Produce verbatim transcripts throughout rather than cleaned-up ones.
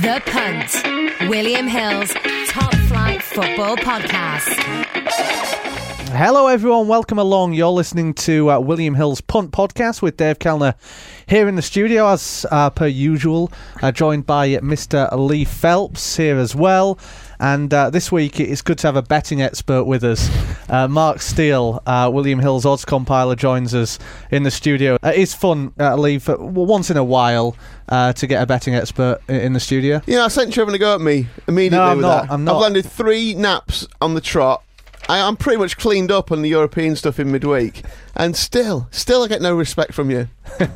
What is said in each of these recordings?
The Punt, William Hill's Top Flight Football Podcast. Hello everyone, welcome along. You're listening to uh, William Hill's Punt Podcast with Dave Kellner here in the studio as uh, per usual, uh, joined by Mister Lee Phelps here as well. And uh, this week it's good to have a betting expert with us. Uh, Mark Steele, uh, William Hill's odds compiler, joins us in the studio. Uh, it's fun, uh, Lee, for once in a while uh, to get a betting expert in the studio. Yeah, I sent you having a go at me immediately. No, I'm with not, that. I'm not. I've landed three naps on the trot. I, I'm pretty much cleaned up on the European stuff in midweek, and still, still I get no respect from you.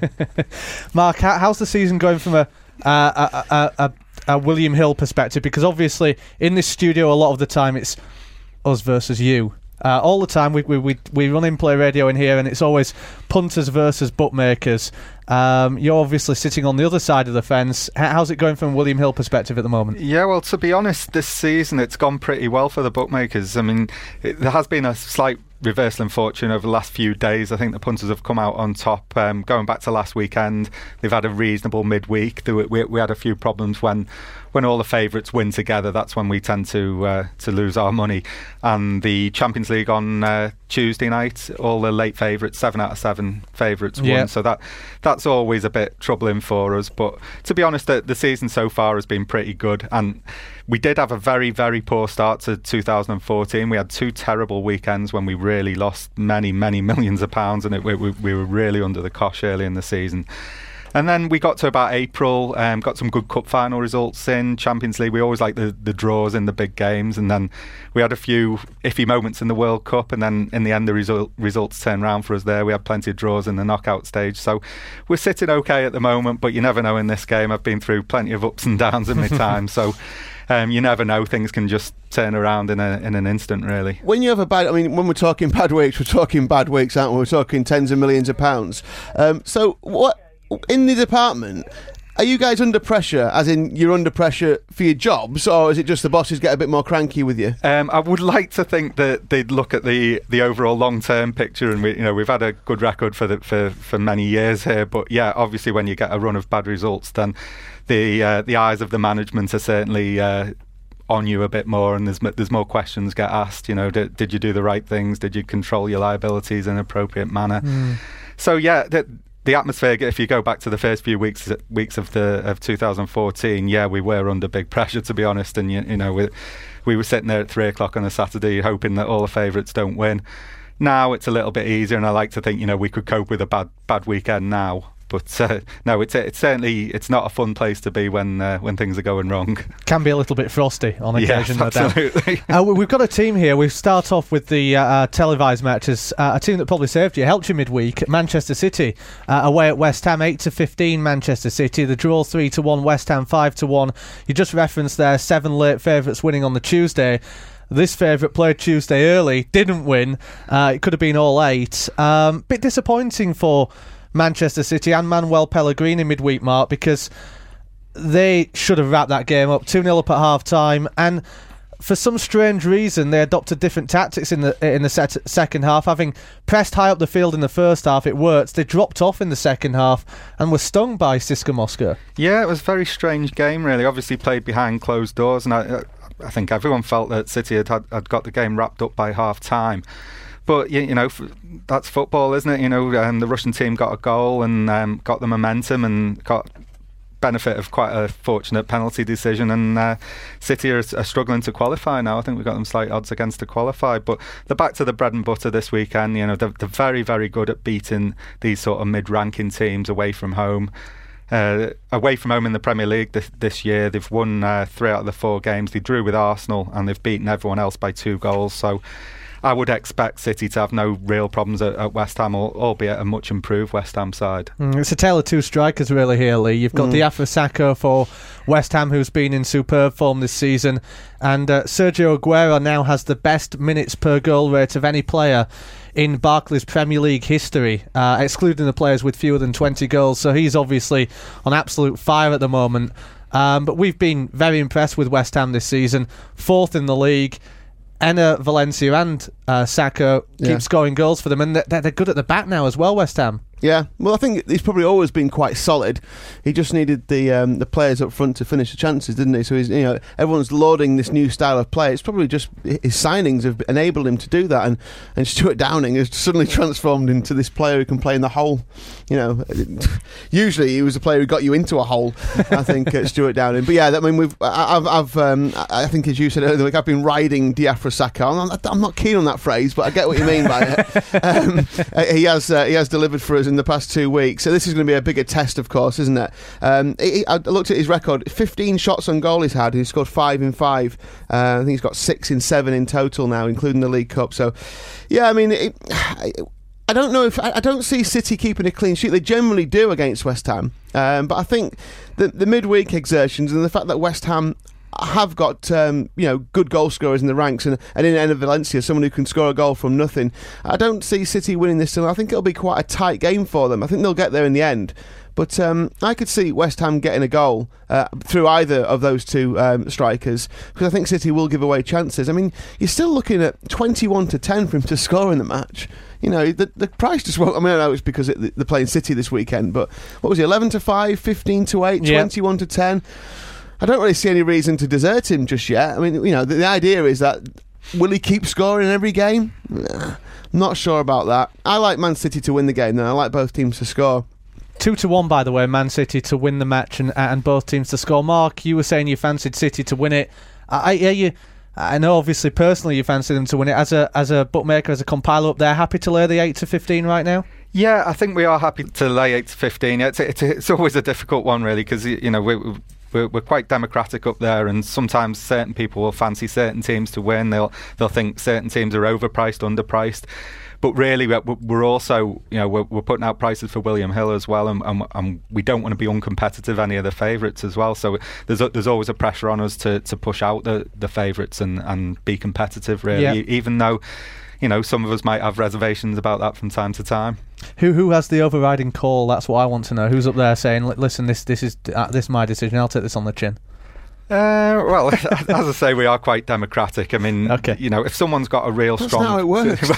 Mark, how, how's the season going from a uh, a, a, a, a William Hill perspective? Because obviously in this studio a lot of the time it's us versus you. Uh, all the time we, we we we run in play radio in here, and it's always punters versus bookmakers. Um, you're obviously sitting on the other side of the fence. How's it going from a William Hill perspective at the moment? Yeah, well, to be honest, this season it's gone pretty well for the bookmakers. I mean, it, there has been a slight reversal in fortune over the last few days. I think the punters have come out on top. Um, going back to last weekend, they've had a reasonable midweek. There were, we, we had a few problems when when all the favourites win together. That's when we tend to uh, to lose our money. And the Champions League on uh, Tuesday night, all the late favourites, seven out of seven favourites won. Yeah. So that that's always a bit troubling for us. But to be honest, the, the season so far has been pretty good. And we did have a very, very poor start to two thousand fourteen. We had two terrible weekends when we really lost many, many millions of pounds, and it, we, we were really under the cosh early in the season. And then we got to about April, um, got some good cup final results in Champions League. We always like the, the draws in the big games, and then we had a few iffy moments in the World Cup, and then in the end the result, results turned around for us there. We had plenty of draws in the knockout stage, so we're sitting okay at the moment, but you never know in this game. I've been through plenty of ups and downs in my time, so um, you never know. Things can just turn around in a in an instant, really. When you have a bad, I mean, when we're talking bad weeks, we're talking bad weeks, aren't we? We're talking tens of millions of pounds. Um, so what... In the department, are you guys under pressure, as in you're under pressure for your jobs, or is it just the bosses get a bit more cranky with you? Um, I would like to think that they'd look at the, the overall long-term picture, and we, you know, we've had a good record for the, for for many years here. But yeah, obviously, when you get a run of bad results, then the uh, the eyes of the management are certainly uh, on you a bit more, and there's there's more questions get asked. You know, did, did you do the right things? Did you control your liabilities in an appropriate manner? Mm. So yeah. That, The atmosphere, if you go back to the first few weeks weeks of the of two thousand fourteen, yeah, we were under big pressure, to be honest. And you, you know, we, we were sitting there at three o'clock on a Saturday, hoping that all the favourites don't win. Now it's a little bit easier, and I like to think, you know, we could cope with a bad bad weekend now. But uh, no, it's it's certainly it's not a fun place to be when uh, when things are going wrong. Can be a little bit frosty on occasion, yes, no absolutely. doubt. uh, we've got a team here. We start off with the uh, uh, televised matches. Uh, a team that probably saved you, helped you midweek. Manchester City uh, away at West Ham, eight to fifteen. Manchester City. The draw three to one. West Ham five to one. You just referenced there seven late favourites winning on the Tuesday. This favourite played Tuesday early, didn't win. Uh, it could have been all eight. Um, bit disappointing for Manchester City and Manuel Pellegrini midweek, Mark, because they should have wrapped that game up two nil up at half time, and for some strange reason they adopted different tactics in the in the set, second half. Having pressed high up the field in the first half, it worked. They dropped off in the second half and were stung by CSKA Moscow. Yeah, it was a very strange game, really. Obviously played behind closed doors, and I, I think everyone felt that City had, had, had got the game wrapped up by half time. But, you, you know, that's football, isn't it? You know, um, the Russian team got a goal and um, got the momentum and got benefit of quite a fortunate penalty decision, and uh, City are, are struggling to qualify now. I think we've got them slight odds against to qualify, but they're back to the bread and butter this weekend. You know, they're, they're very, very good at beating these sort of mid-ranking teams away from home. Uh, away from home in the Premier League this, this year, they've won uh, three out of the four games. They drew with Arsenal and they've beaten everyone else by two goals. So I would expect City to have no real problems at, at West Ham, albeit a much improved West Ham side. Mm, it's a tale of two strikers really here, Lee. You've got mm. Diafra Sakho for West Ham, who's been in superb form this season, and uh, Sergio Aguero now has the best minutes per goal rate of any player in Barclays Premier League history, uh, excluding the players with fewer than twenty goals. So he's obviously on absolute fire at the moment. Um, but we've been very impressed with West Ham this season, fourth in the league. Enner, Valencia and uh, Sakho keep yeah. scoring goals for them, and they're, they're good at the back now as well, West Ham. Yeah, well, I think he's probably always been quite solid. He just needed the um, the players up front to finish the chances, didn't he? So he's, you know, everyone's lauding this new style of play. It's probably just his signings have enabled him to do that, and, and Stuart Downing has suddenly transformed into this player who can play in the hole. You know, usually he was a player who got you into a hole. I think uh, Stuart Downing, but yeah, I mean, we've I've, I've um, I think as you said earlier, like I've been riding Diafra Sakho. I'm, I'm not keen on that phrase, but I get what you mean by it. Um, he has uh, he has delivered for us in the past two weeks, so this is going to be a bigger test, of course, isn't it? Um, he, I looked at his record: fifteen shots on goal he's had. He's scored five in five. Uh, I think he's got six in seven in total now, including the League Cup. So, yeah, I mean, it, I don't know if I, I don't see City keeping a clean sheet. They generally do against West Ham, um, but I think the, the midweek exertions and the fact that West Ham have got um, you know good goal scorers in the ranks, and, and in Enner Valencia, someone who can score a goal from nothing. I don't see City winning this, and I think it'll be quite a tight game for them. I think they'll get there in the end, but um, I could see West Ham getting a goal uh, through either of those two um, strikers, because I think City will give away chances. I mean, you're still looking at twenty-one to ten for him to score in the match. You know, the the price just won't. I mean, I know it's because it, they're playing City this weekend, but what was it, eleven to five, fifteen to eight, yeah. twenty-one to ten? I don't really see any reason to desert him just yet. I mean, you know, the, the idea is that will he keep scoring in every game? Nah, not sure about that. I like Man City to win the game, then I like both teams to score. Two to one, by the way, Man City to win the match and and both teams to score. Mark, you were saying you fancied City to win it. I, yeah, you. I know, obviously, personally, you fancy them to win it. As a as a bookmaker, as a compiler up there, happy to lay the eight to fifteen right now? Yeah, I think we are happy to lay eight to fifteen. It's it's, it's always a difficult one, really, because you know we. We're, we're quite democratic up there, and sometimes certain people will fancy certain teams to win. They'll they'll think certain teams are overpriced, underpriced. But really, we're also, you know, we're, we're putting out prices for William Hill as well, and, and, and we don't want to be uncompetitive any of the favourites as well. So there's a, there's always a pressure on us to, to push out the, the favourites and, and be competitive, really, yeah. Even though, you know, some of us might have reservations about that from time to time. Who who has the overriding call? That's what I want to know. Who's up there saying, "Listen, this this is uh, this is my decision. I'll take this on the chin." Uh, well, as I say, we are quite democratic. I mean, okay. You know, if someone's got a real That's strong, not how it works.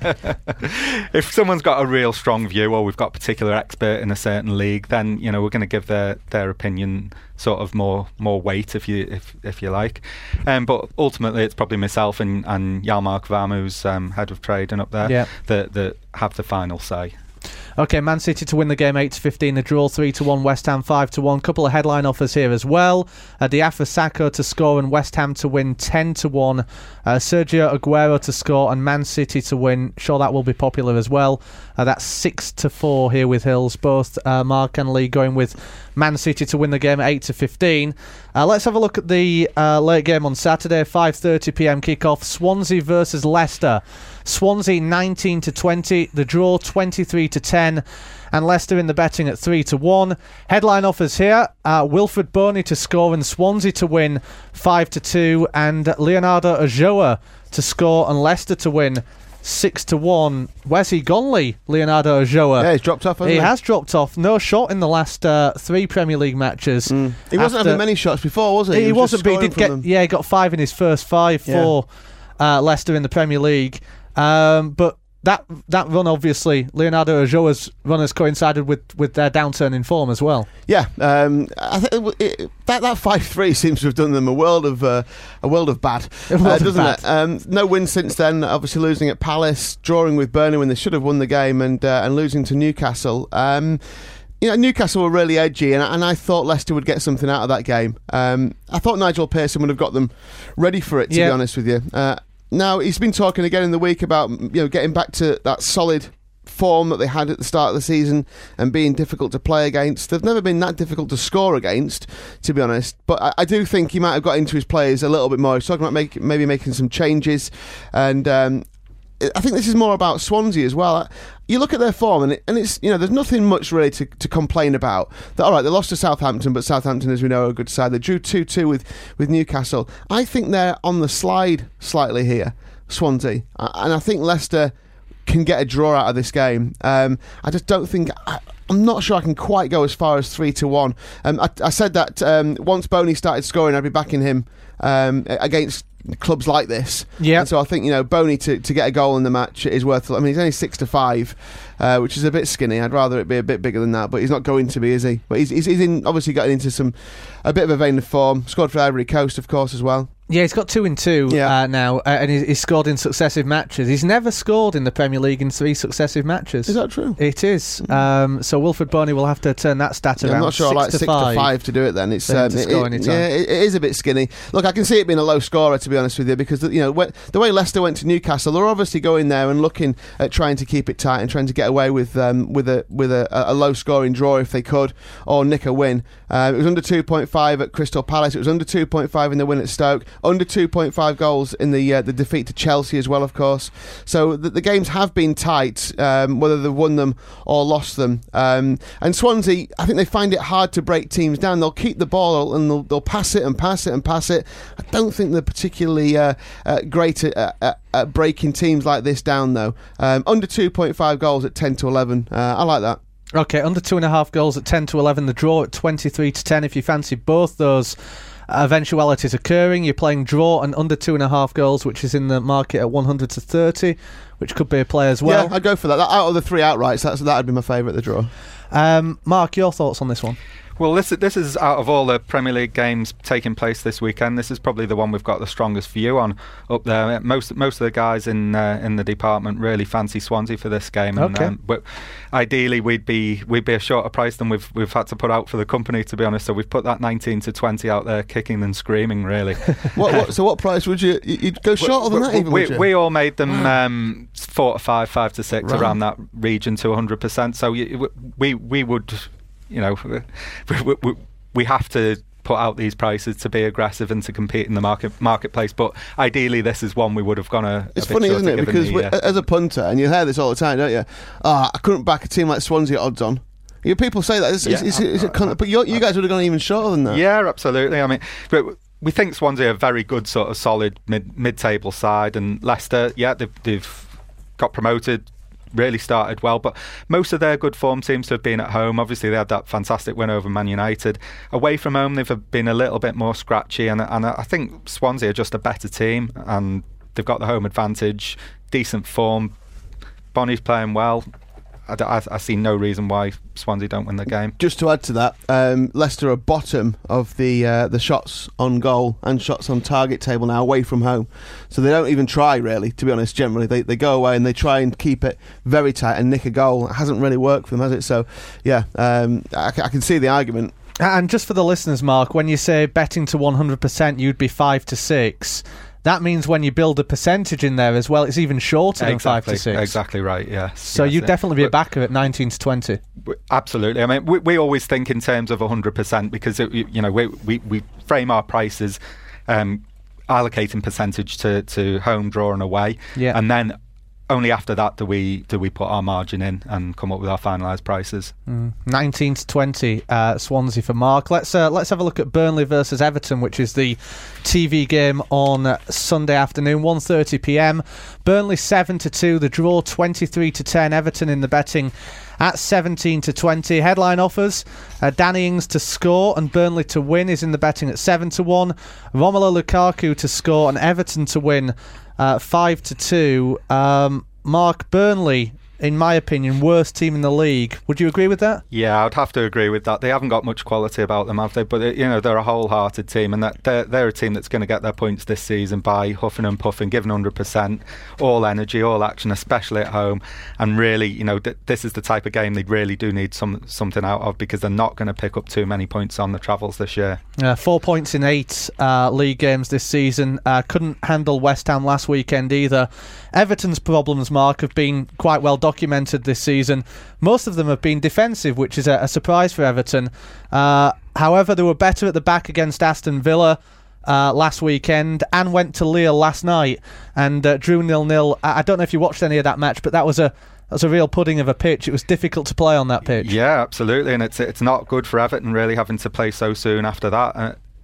If someone's got a real strong view, or we've got a particular expert in a certain league, then you know we're going to give their, their opinion sort of more more weight, if you if if you like. Um, but ultimately, it's probably myself and and Hjalmar Kvam, who's um, head of trading up there, yeah. that that have the final say. Okay, Man City to win the game eight to fifteen, the draw three to one, West Ham five to one. Couple of headline offers here as well. Uh, Diafra Sakho to score and West Ham to win ten to one. Uh, Sergio Aguero to score and Man City to win. Sure, that will be popular as well. Uh, that's six to four here with Hills. Both uh, Mark and Lee going with Man City to win the game at eight to fifteen. Uh, let's have a look at the uh, late game on Saturday, five thirty p.m. kickoff. Swansea versus Leicester. Swansea nineteen to twenty, the draw twenty-three to ten, and Leicester in the betting at three to one. Headline offers here: uh, Wilfred Boney to score and Swansea to win five to two, and Leonardo Ulloa to score and Leicester to win six to one. Where's he gone, Lee? Leonardo Ulloa. Yeah, he's dropped off. Hasn't he, he has dropped off. No shot in the last uh, three Premier League matches. Mm. He wasn't After, having many shots before, was he? He, he was wasn't, but he did get. Them. Yeah, he got five in his first five yeah. for uh, Leicester in the Premier League. Um, but that that run, obviously, Leonardo Ulloa's run has coincided with, with their downturn in form as well. Yeah, um, I think it, it, that that five three seems to have done them a world of uh, a world of bad, A world uh, of doesn't bad. it? Um, no wins since then. Obviously, losing at Palace, drawing with Burnley when they should have won the game, and uh, and losing to Newcastle. Um, You know, Newcastle were really edgy, and, and I thought Leicester would get something out of that game. Um, I thought Nigel Pearson would have got them ready for it, to yeah. be honest with you. Uh, now, he's been talking again in the week about you know getting back to that solid form that they had at the start of the season and being difficult to play against. They've never been that difficult to score against, to be honest. But I, I do think he might have got into his players a little bit more. He's talking about make, maybe making some changes, and um, I think this is more about Swansea as well. You look at their form, and, it, and it's you know there's nothing much really to, to complain about. That, all right, they lost to Southampton, but Southampton, as we know, are a good side. They drew two two with, with Newcastle. I think they're on the slide slightly here, Swansea, and I think Leicester can get a draw out of this game. Um, I just don't think. I, I'm not sure I can quite go as far as three to one. Um, I, I said that um, once Boney started scoring, I'd be backing him um, against clubs like this. Yeah. And so I think, you know, Boney to, to get a goal in the match is worth. I mean, he's only six to five, uh, which is a bit skinny. I'd rather it be a bit bigger than that, but he's not going to be, is he? But he's he's, he's in, obviously getting into some a bit of a vein of form. Scored for Ivory Coast, of course, as well. Yeah, he's got two in two Yeah. uh, now, uh, and he's, he's scored in successive matches. He's never scored in the Premier League in three successive matches. Is that true? It is. Um, so Wilfred Boney will have to turn that stat Yeah, around. I'm not sure six I like to six five. to five to do it. Then it's For him um, to it, score it- any time. yeah, it, it is a bit skinny. Look, I can see it being a low scorer, to be honest with you, because you know when, the way Leicester went to Newcastle, they're obviously going there and looking at trying to keep it tight and trying to get away with um, with a with a, a low scoring draw if they could, or nick a win. Uh, it was under two point five at Crystal Palace. It was under two point five in the win at Stoke. Under two point five goals in the uh, the defeat to Chelsea as well, of course. So the, the games have been tight, um, whether they've won them or lost them. Um, and Swansea, I think they find it hard to break teams down. They'll keep the ball and they'll, they'll pass it and pass it and pass it. I don't think they're particularly uh, uh, great at, at, at breaking teams like this down, though. Um, under two point five goals at ten to eleven. Uh, I like that. Okay, under two and a half goals at ten to eleven. The draw at twenty-three to ten. If you fancy both those eventualities occurring, you're playing draw and under two and a half goals, which is in the market at one hundred to thirty, which could be a play as well. Yeah, I'd go for that. that out of the three outrights, that's, that'd be my favourite, the draw. Um, Mark, your thoughts on this one? Well, this, this is out of all the Premier League games taking place this weekend. This is probably the one we've got the strongest view on up there. Most most of the guys in uh, in the department really fancy Swansea for this game. And, Okay. um, but ideally, we'd be we'd be a shorter price than we've we've had to put out for the company, to be honest. So we've put that nineteen to twenty out there, kicking and screaming, really. what, what, so what price would you... You'd go shorter than that, even, we, would you? we all made them um, four to five, five to six, Right. around that region to one hundred percent. So you, we we would, you know, we, we, we have to put out these prices to be aggressive and to compete in the market marketplace. But ideally, this is one we would have gone a. It's a bit funny, shorter, isn't it? given Because the, we, uh, as a punter, and you hear this all the time, don't you? Ah, I couldn't back a team like Swansea at odds on. You people say that, it's, Yeah. it's, it's, it's a con- but you you guys would have gone even shorter than that. Yeah, absolutely. I mean, but we think Swansea are a very good sort of solid mid mid table side, and Leicester, yeah, they've, they've got promoted. Really started well, but most of their good form seems to have been at home. Obviously, they had that fantastic win over Man United. Away from home, they've been a little bit more scratchy, and, and I think Swansea are just a better team, and they've got the home advantage, decent form. Bonnie's playing well. I, I, I see no reason why Swansea don't win the game. Just to add to that, um, Leicester are bottom of the uh, the shots on goal and shots on target table now, away from home. So they don't even try, really, to be honest. Generally, they they go away and they try and keep it very tight and nick a goal. It hasn't really worked for them, has it? So, yeah, um, I, I can see the argument. And just for the listeners, Mark, when you say betting to one hundred percent, you'd be five to six. That means when you build a percentage in there as well, it's even shorter than Exactly, five to six. exactly right. Yes. So yes, you'd yeah. definitely be a But- backer at nineteen to twenty. Absolutely. I mean, we, we always think in terms of one hundred percent because, it, you know, we, we, we frame our prices um, allocating percentage to, to home, draw and away. Yeah. And then only after that do we do we put our margin in and come up with our finalised prices. Mm. nineteen to twenty, uh, Swansea for Mark. Let's uh, let's have a look at Burnley versus Everton, which is the T V game on uh, Sunday afternoon, one thirty p m. Burnley seven to two, the draw twenty-three to ten. Everton in the betting at seventeen to twenty. Headline offers: uh, Danny Ings to score and Burnley to win is in the betting at seven to one. Romelu Lukaku to score and Everton to win uh, five to two. Um, Mark, Burnley, in my opinion, worst team in the league. Would you agree with that? Yeah, I'd have to agree with that. They haven't got much quality about them, have they? But, you know, they're a wholehearted team, and that they're, they're a team that's going to get their points this season by huffing and puffing, giving one hundred percent, all energy, all action, especially at home. And really, you know, th- this is the type of game they really do need some something out of, because they're not going to pick up too many points on the travels this year. Uh, four points in eight uh, league games this season. Uh, couldn't handle West Ham last weekend either. Everton's problems, Mark, have been quite well documented this season. Most of them have been defensive, which is a, a surprise for Everton. Uh, however, they were better at the back against Aston Villa uh, last weekend and went to Lille last night and uh, drew nil nil. I, I don't know if you watched any of that match, but that was a that was a real pudding of a pitch. It was difficult to play on that pitch. Yeah, absolutely, and it's it's not good for Everton really having to play so soon after that. Uh,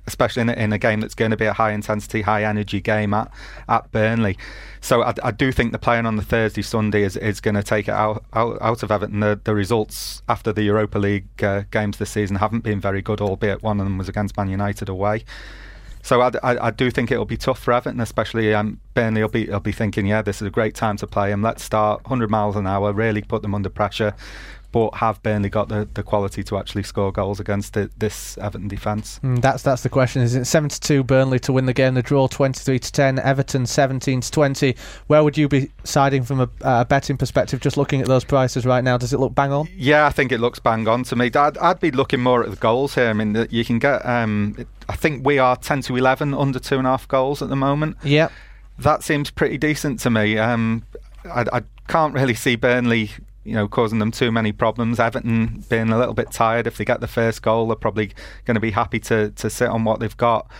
especially in a, in a game that's going to be a high intensity, high energy game at, at Burnley. So I, I do think the playing on the Thursday, Sunday is, is going to take it out, out, out of Everton. The, the results after the Europa League uh, games this season haven't been very good, albeit one of them was against Man United away. So I, I, I do think it'll be tough for Everton, especially um, Burnley will be, will be thinking, yeah, this is a great time to play him. Let's start one hundred miles an hour, really put them under pressure. But have Burnley got the, the quality to actually score goals against the, this Everton defence? Mm, that's that's the question. Is it seven to two Burnley to win the game? The draw twenty-three to ten. Everton seventeen to twenty. Where would you be siding from a, a betting perspective? Just looking at those prices right now, does it look bang on? Yeah, I think it looks bang on to me. I'd, I'd be looking more at the goals here. I mean, you can get. Um, I think we are ten to eleven under two and a half goals at the moment. Yeah, that seems pretty decent to me. Um, I, I can't really see Burnley, you know, causing them too many problems. Everton being a little bit tired. If they get the first goal, they're probably going to be happy to, to sit on what they've got.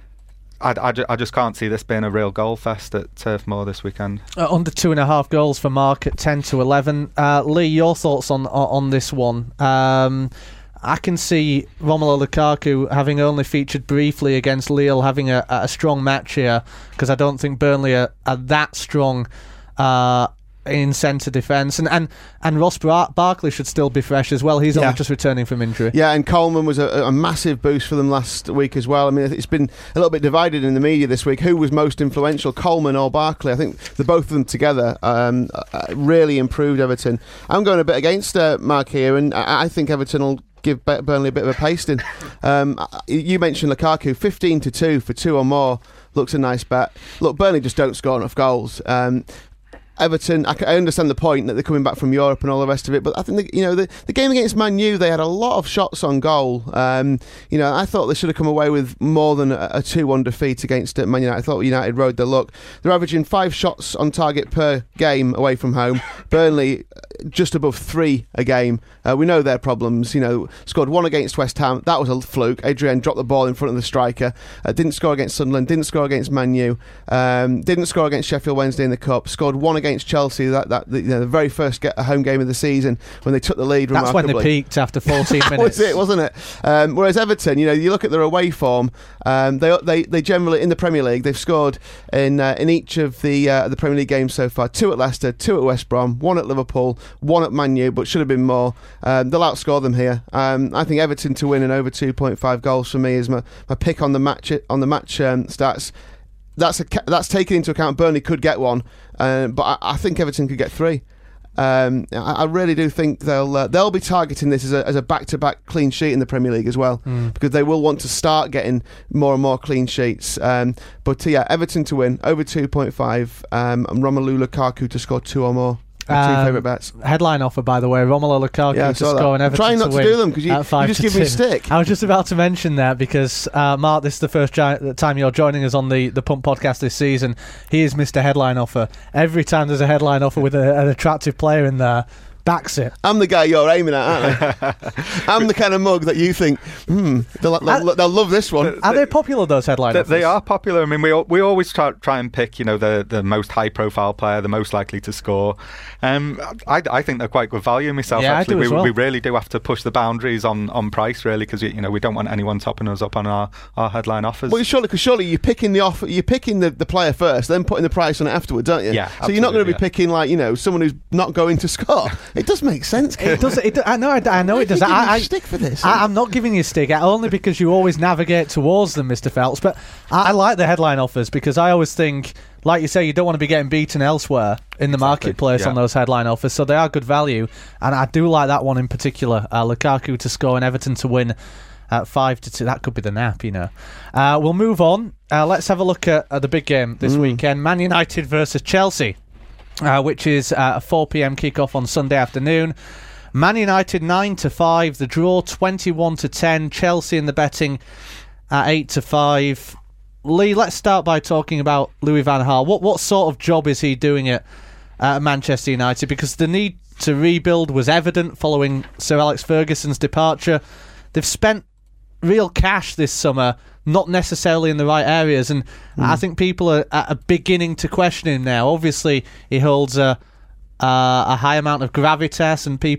I, I, I just can't see this being a real goal fest at Turf Moor this weekend. Uh, under two and a half goals for Mark at ten to eleven. Uh, Lee, your thoughts on on this one? Um, I can see Romelu Lukaku, having only featured briefly against Lille, having a, a strong match here, because I don't think Burnley are, are that strong uh, in centre defence, and, and and Ross Bar- Barkley should still be fresh as well. He's yeah. only just returning from injury. Yeah, and Coleman was a, a massive boost for them last week as well. I mean, it's been a little bit divided in the media this week. Who was most influential, Coleman or Barkley? I think the both of them together um, uh, really improved Everton. I'm going a bit against uh, Mark here, and I, I think Everton will give Burnley a bit of a pasting. Um, you mentioned Lukaku, fifteen to two for two or more looks a nice bet. Look, Burnley just don't score enough goals. Um, Everton, I, I understand the point that they're coming back from Europe and all the rest of it, but I think the, you know the, the game against Man U, they had a lot of shots on goal. Um, you know, I thought they should have come away with more than a, a two one defeat against Man United. I thought United rode their luck. They're averaging five shots on target per game away from home. Burnley just above three a game. Uh, we know their problems. You know, scored one against West Ham. That was a fluke. Adrian dropped the ball in front of the striker. Uh, didn't score against Sunderland. Didn't score against Man U. Um, didn't score against Sheffield Wednesday in the Cup. Scored one against Chelsea, that that the, you know, the very first get, home game of the season when they took the lead. That's when they peaked after fourteen minutes. That was it, wasn't it? Um, whereas Everton, you know, you look at their away form. Um, they they they generally in the Premier League they've scored in uh, in each of the uh, the Premier League games so far. Two at Leicester, two at West Brom, one at Liverpool, one at Man U, but should have been more. Um, they'll outscore them here. Um, I think Everton to win and over two point five goals for me is my, my pick on the match on the match um, stats. That's a, that's taken into account. Burnley could get one, uh, but I, I think Everton could get three. Um, I, I really do think they'll uh, they'll be targeting this as a, as a back-to-back clean sheet in the Premier League as well, mm. because they will want to start getting more and more clean sheets. Um, but uh, yeah, Everton to win over two point five, um, and Romelu Lukaku to score two or more. My two um, favourite bets. Headline offer, by the way, Romelu Lukaku yeah, to score and Everton trying not to, to do them because you, you just give two. me a stick. I was just about to mention that because uh, Mark, this is the first gi- time you're joining us on the, the Pump Podcast this season. He is Mister Headline Offer. Every time there's a headline offer with a, an attractive player in there, backs it. I'm the guy you're aiming at, aren't I? I'm the kind of mug that you think, hmm, they'll, they'll, they'll love this one. Are they popular, those headline they, offers? They are popular. I mean, we we always try, try and pick, you know, the, the most high-profile player, the most likely to score. Um, I, I think they're quite good value myself, yeah, actually. I do we, as well. we really do have to push the boundaries on, on price, really, because, you know, we don't want anyone topping us up on our, our headline offers. Well, surely, because surely you're picking the offer, you're picking the, the player first, then putting the price on it afterwards, aren't you? Yeah, so you're not going to be yeah. picking, like, you know, someone who's not going to score. It does make sense. It does. It, I know. I, I know it does. I, I, stick for this. I, I'm not giving you a stick only because you always navigate towards them, Mister Phelps. But I, I like the headline offers because I always think, like you say, you don't want to be getting beaten elsewhere in the exactly. marketplace yeah. on those headline offers. So they are good value, and I do like that one in particular. Uh, Lukaku to score and Everton to win at five to two. That could be the nap, you know. Uh, we'll move on. Uh, let's have a look at, at the big game this mm. weekend: Man United versus Chelsea. Uh, which is uh, a four p.m. kickoff on Sunday afternoon. Man United nine to five, the draw twenty-one to ten. Chelsea in the betting at eight to five. Lee, let's start by talking about Louis van Gaal. What what sort of job is he doing at uh, Manchester United? Because the need to rebuild was evident following Sir Alex Ferguson's departure. They've spent real cash this summer, not necessarily in the right areas, and mm. I think people are, are beginning to question him now. Obviously, he holds a uh, a high amount of gravitas, and people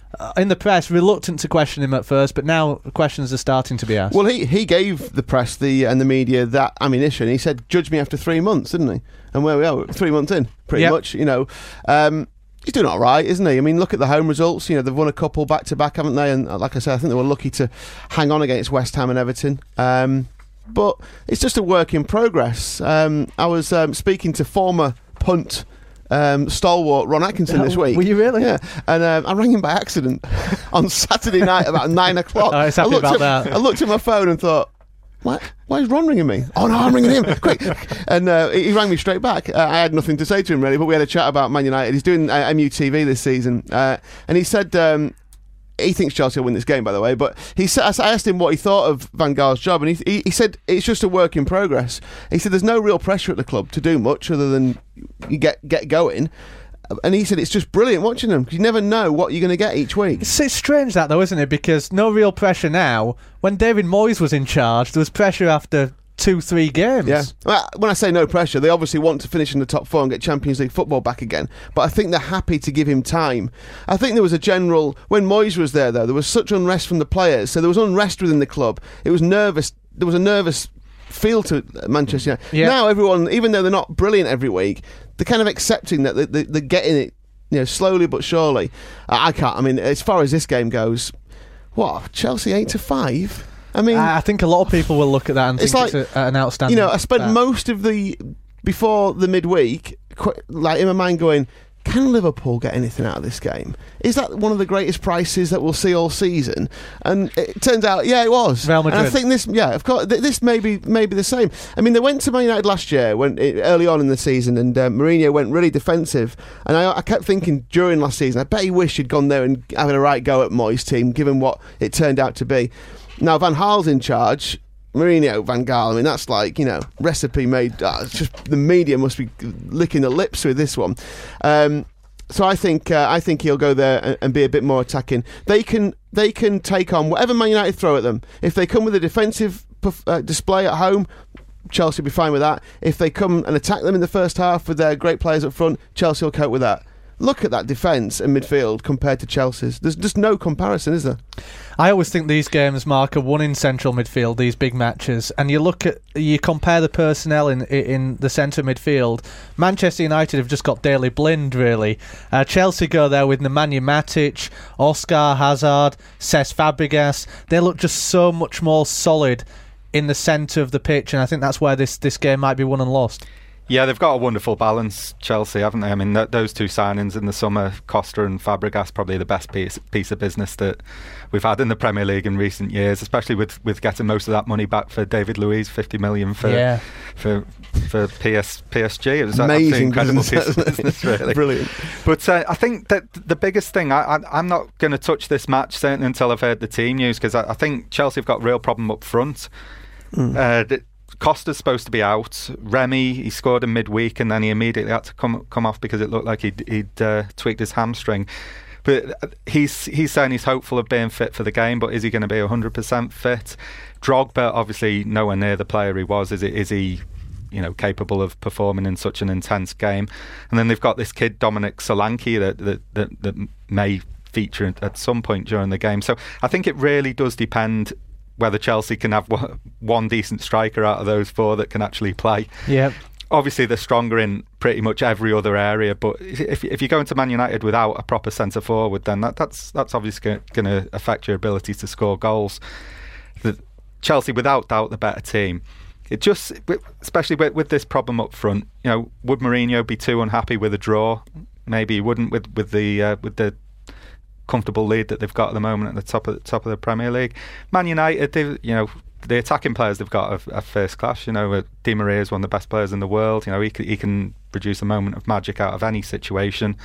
uh, in the press reluctant to question him at first, but now questions are starting to be asked. Well, he, he gave the press the and the media that ammunition. He said, "Judge me after three months," didn't he? And where we are, three months in, pretty yep. much. You know, um, he's doing all right, isn't he? I mean, look at the home results. You know, they've won a couple back to back, haven't they? And uh, like I said, I think they were lucky to hang on against West Ham and Everton. Um, but it's just a work in progress. Um, I was um, speaking to former punt um, stalwart Ron Atkinson this week. Were you really? Yeah. And um, I rang him by accident on Saturday night about nine o'clock. Oh, it's happy I looked about at, that. I looked at my phone and thought, Why, why is Ron ringing me? Oh no, I'm ringing him, quick. And uh, he rang me straight back. Uh, I had nothing to say to him really, but we had a chat about Man United. He's doing uh, M U T V this season, uh, and he said um, he thinks Chelsea will win this game, by the way. But he said, I asked him what he thought of Van Gaal's job, and he, he, he said it's just a work in progress. He said there's no real pressure at the club to do much other than you get get going. And he said it's just brilliant watching them, because you never know what you're going to get each week. It's, it's strange that though, isn't it? Because no real pressure now. When David Moyes was in charge, there was pressure after two, three games. Yeah. Well, when I say no pressure, they obviously want to finish in the top four and get Champions League football back again. But I think they're happy to give him time. I think there was a general... When Moyes was there, though, there was such unrest from the players. So there was unrest within the club. It was nervous. There was a nervous feel to Manchester United. Yeah. Now everyone, even though they're not brilliant every week, they're kind of accepting that they, they, they're getting it, you know, slowly but surely. I, I can't. I mean, as far as this game goes, what, Chelsea eight to five? I mean, I think a lot of people will look at that and it's think like, it's a, an outstanding. You know, I spent bet. most of the before the midweek, qu- like in my mind, going, can Liverpool get anything out of this game? Is that one of the greatest prices that we'll see all season? And it turns out, yeah, it was. Real Madrid. And I think this, yeah, of course, th- this may be, may be the same. I mean, they went to Man United last year when it, early on in the season, and uh, Mourinho went really defensive. And I, I kept thinking during last season, I bet he wished he'd gone there and having a right go at Moyes' team, given what it turned out to be. Now Van Gaal's in charge. Mourinho, Van Gaal, I mean, that's like, you know, recipe made. Uh, it's just the media must be licking the lips with this one. Um, so I think uh, I think he'll go there and, and be a bit more attacking. They can they can take on whatever Man United throw at them. If they come with a defensive uh, display at home, Chelsea will be fine with that. If they come and attack them in the first half with their great players up front, Chelsea will cope with that. Look at that defence and midfield compared to Chelsea's. There's just no comparison, is there? I always think these games, Mark, are won in central midfield, these big matches, and you look at, you compare the personnel in in the centre midfield. Manchester United have just got Daley Blind, really. Uh, Chelsea go there with Nemanja Matic, Oscar Hazard, Cesc Fabregas. They look just so much more solid in the centre of the pitch, and I think that's where this, this game might be won and lost. Yeah, they've got a wonderful balance, Chelsea, haven't they? I mean, th- those two signings in the summer, Costa and Fabregas, probably the best piece, piece of business that we've had in the Premier League in recent years, especially with, with getting most of that money back for David Luiz, fifty million for yeah. for for P S, P S G. It was amazing, an incredible business, piece of business, really. Brilliant. But uh, I think that the biggest thing, I, I, I'm not going to touch this match certainly until I've heard the team news, because I, I think Chelsea have got a real problem up front. Mm. Uh, th- Costa's supposed to be out. Remy, he scored in midweek and then he immediately had to come come off because it looked like he'd, he'd uh, tweaked his hamstring. But he's he's saying he's hopeful of being fit for the game, but is he going to be one hundred percent fit? Drogba, obviously nowhere near the player he was. Is, it, is he you know, capable of performing in such an intense game? And then they've got this kid, Dominic Solanke, that, that, that, that may feature at some point during the game. So I think it really does depend whether Chelsea can have one decent striker out of those four that can actually play. Yeah. Obviously, they're stronger in pretty much every other area, but if if you go into Man United without a proper centre forward, then that, that's that's obviously going to affect your ability to score goals. The, Chelsea, without doubt, the better team. It just, especially with, with this problem up front, you know, would Mourinho be too unhappy with a draw? Maybe he wouldn't with with the uh, with the comfortable lead that they've got at the moment at the top of the top of the Premier League. Man United, they, you know, the attacking players they've got are, are first class. You know, Di Maria is one of the best players in the world. You know, he can, he can produce a moment of magic out of any situation.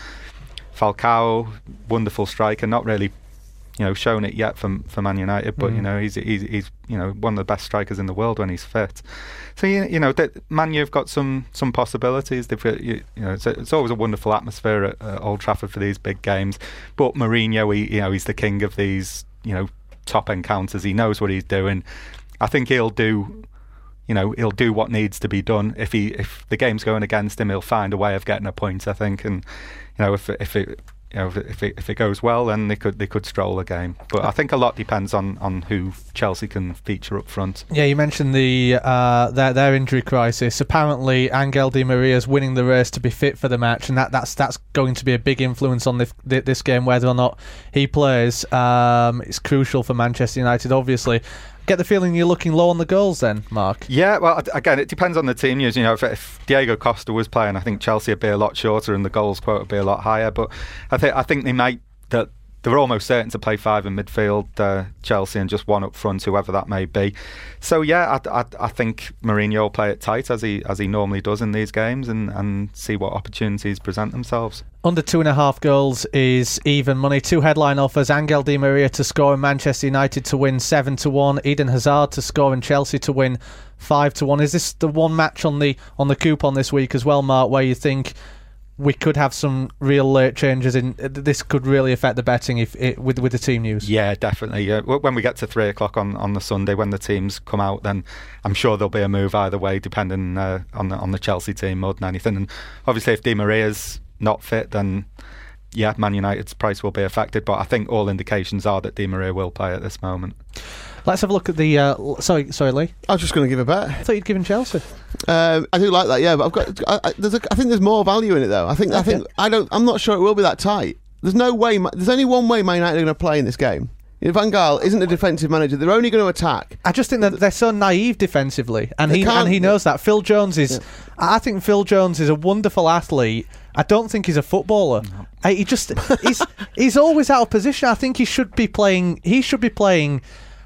Falcao, wonderful striker, not really, you know, shown it yet for for Man United, but mm. you know, he's he's he's you know one of the best strikers in the world when he's fit. So you, you know, that Man U've got some some possibilities. They've got, you, you know, it's, a, it's always a wonderful atmosphere at uh, Old Trafford for these big games. But Mourinho, he, you know, he's the king of these, you know, top encounters. He knows what he's doing. I think he'll do, you know, he'll do what needs to be done. If he if the game's going against him, he'll find a way of getting a point, I think. And you know, if if it you know, if it, if it goes well, then they could they could stroll a game. But I think a lot depends on, on who Chelsea can feature up front. Yeah, you mentioned the uh, their their injury crisis. Apparently, Angel Di Maria's winning the race to be fit for the match, and that, that's that's going to be a big influence on this this game, whether or not he plays. Um, it's crucial for Manchester United, obviously. Get the feeling you're looking low on the goals then, Mark? Yeah, well, again, it depends on the team. You know, if, if Diego Costa was playing, I think Chelsea would be a lot shorter and the goals quote would be a lot higher. But I think I think they might that they're almost certain to play five in midfield, uh, Chelsea, and just one up front, whoever that may be. So yeah, I, I, I think Mourinho will play it tight as he as he normally does in these games, and, and see what opportunities present themselves. Under two and a half goals is even money. Two headline offers: Angel Di Maria to score and Manchester United to win seven to one. Eden Hazard to score and Chelsea to win five to one. Is this the one match on the on the coupon this week as well, Mark, where you think we could have some real late changes in? This could really affect the betting if it, with with the team news. Yeah, definitely. Yeah. When we get to three o'clock on, on the Sunday, when the teams come out, then I'm sure there'll be a move either way, depending uh, on the on the Chelsea team more than anything. And obviously, if Di Maria's not fit, then yeah, Man United's price will be affected. But I think all indications are that Di Maria will play at this moment. Let's have a look at the. Uh, sorry, sorry, Lee. I was just going to give a bet. I thought you'd given Chelsea. Um, I do like that, yeah, but I've got. I, I, there's a, I think there's more value in it though. I think. I think. I don't. I'm not sure it will be that tight. There's no way. There's only one way Man United are going to play in this game. Van Gaal isn't a defensive manager. They're only going to attack. I just think that they're so naive defensively, and he and he knows that. Phil Jones is. Yeah. I think Phil Jones is a wonderful athlete. I don't think he's a footballer. No. I, he just he's he's always out of position. I think he should be playing. He should be playing.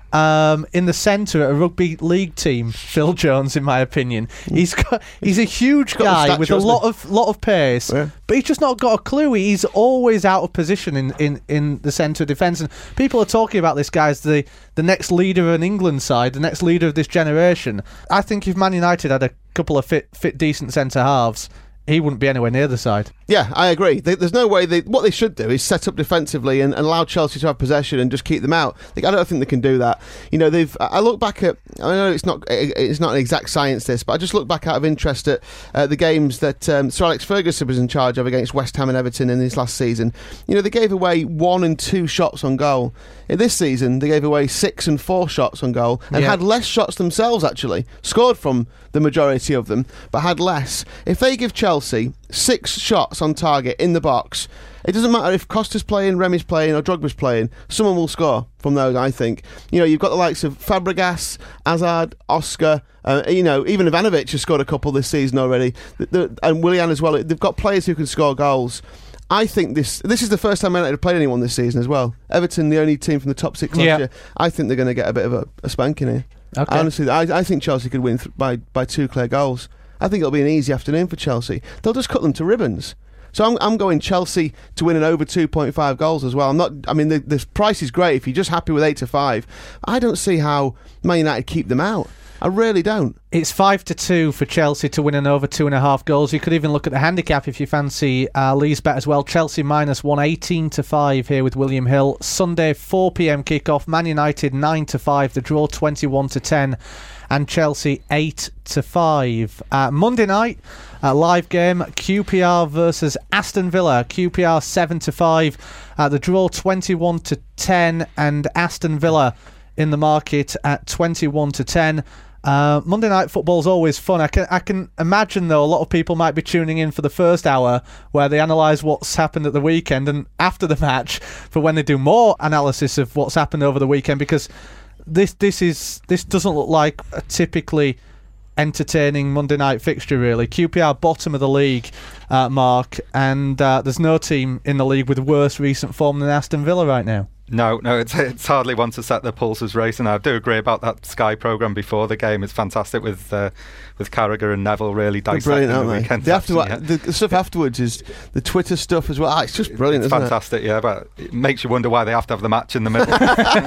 Um, in the centre at a rugby league team, Phil Jones, in my opinion, he's got, he's a huge guy a with a lot of lot of pace, yeah. But he's just not got a clue. He's always out of position in, in, in the centre of defence, and people are talking about this guy as the the next leader of an England side, the next leader of this generation. I think if Man United had a couple of fit fit decent centre halves, he wouldn't be anywhere near the side. Yeah, I agree. They, there's no way. They, what they should do is set up defensively and, and allow Chelsea to have possession and just keep them out. Like, I don't think they can do that. You know, they've. I look back at. I know it's not. It's not an exact science, this, but I just look back out of interest at uh, the games that um, Sir Alex Ferguson was in charge of against West Ham and Everton in his last season. You know, they gave away one and two shots on goal. In this season, they gave away six and four shots on goal and yeah. had less shots themselves. Actually, scored from the majority of them, but had less. If they give Chelsea six shots on target in the box, it doesn't matter if Costa's playing, Remy's playing or Drogba's playing, someone will score from those, I think. You know, you've got the likes of Fabregas, Hazard, Oscar, uh, you know, even Ivanovic has scored a couple this season already, the, the, and Willian as well. They've got players who can score goals. I think this this is the first time Man United have played anyone this season as well. Everton, the only team from the top six last yeah. year. I think they're going to get a bit of a, a spanking here. Okay. Honestly, I, I think Chelsea could win th- by, by two clear goals. I think it'll be an easy afternoon for Chelsea. They'll just cut them to ribbons. So I'm I'm going Chelsea to win an over two point five goals as well. I'm not. I mean, the, the price is great if you're just happy with eight to five. I don't see how Man United keep them out. I really don't. It's five to two for Chelsea to win an over two and a half goals. You could even look at the handicap if you fancy uh, Lee's bet as well. Chelsea minus one eighteen to five here with William Hill. Sunday four p.m. kickoff. Man United nine to five. The draw twenty one to ten, and Chelsea eight to five. Uh, Monday night, uh, live game. Q P R versus Aston Villa. Q P R seven to five. Uh, the draw twenty one to ten, and Aston Villa in the market at twenty one to ten. Uh, Monday night football's always fun. I can I can imagine though a lot of people might be tuning in for the first hour where they analyse what's happened at the weekend, and after the match for when they do more analysis of what's happened over the weekend, because this this is this doesn't look like a typically entertaining Monday night fixture really. Q P R bottom of the league, uh, Mark, and uh, there's no team in the league with worse recent form than Aston Villa right now. No, no, it's it's hardly one to set their pulses racing. I do agree about that Sky programme before the game. It's fantastic with uh, with Carragher and Neville really dissecting the weekend. The, after, yeah. the stuff afterwards is the Twitter stuff as well. Ah, it's just brilliant, it's isn't fantastic, it? yeah, but it makes you wonder why they have to have the match in the middle.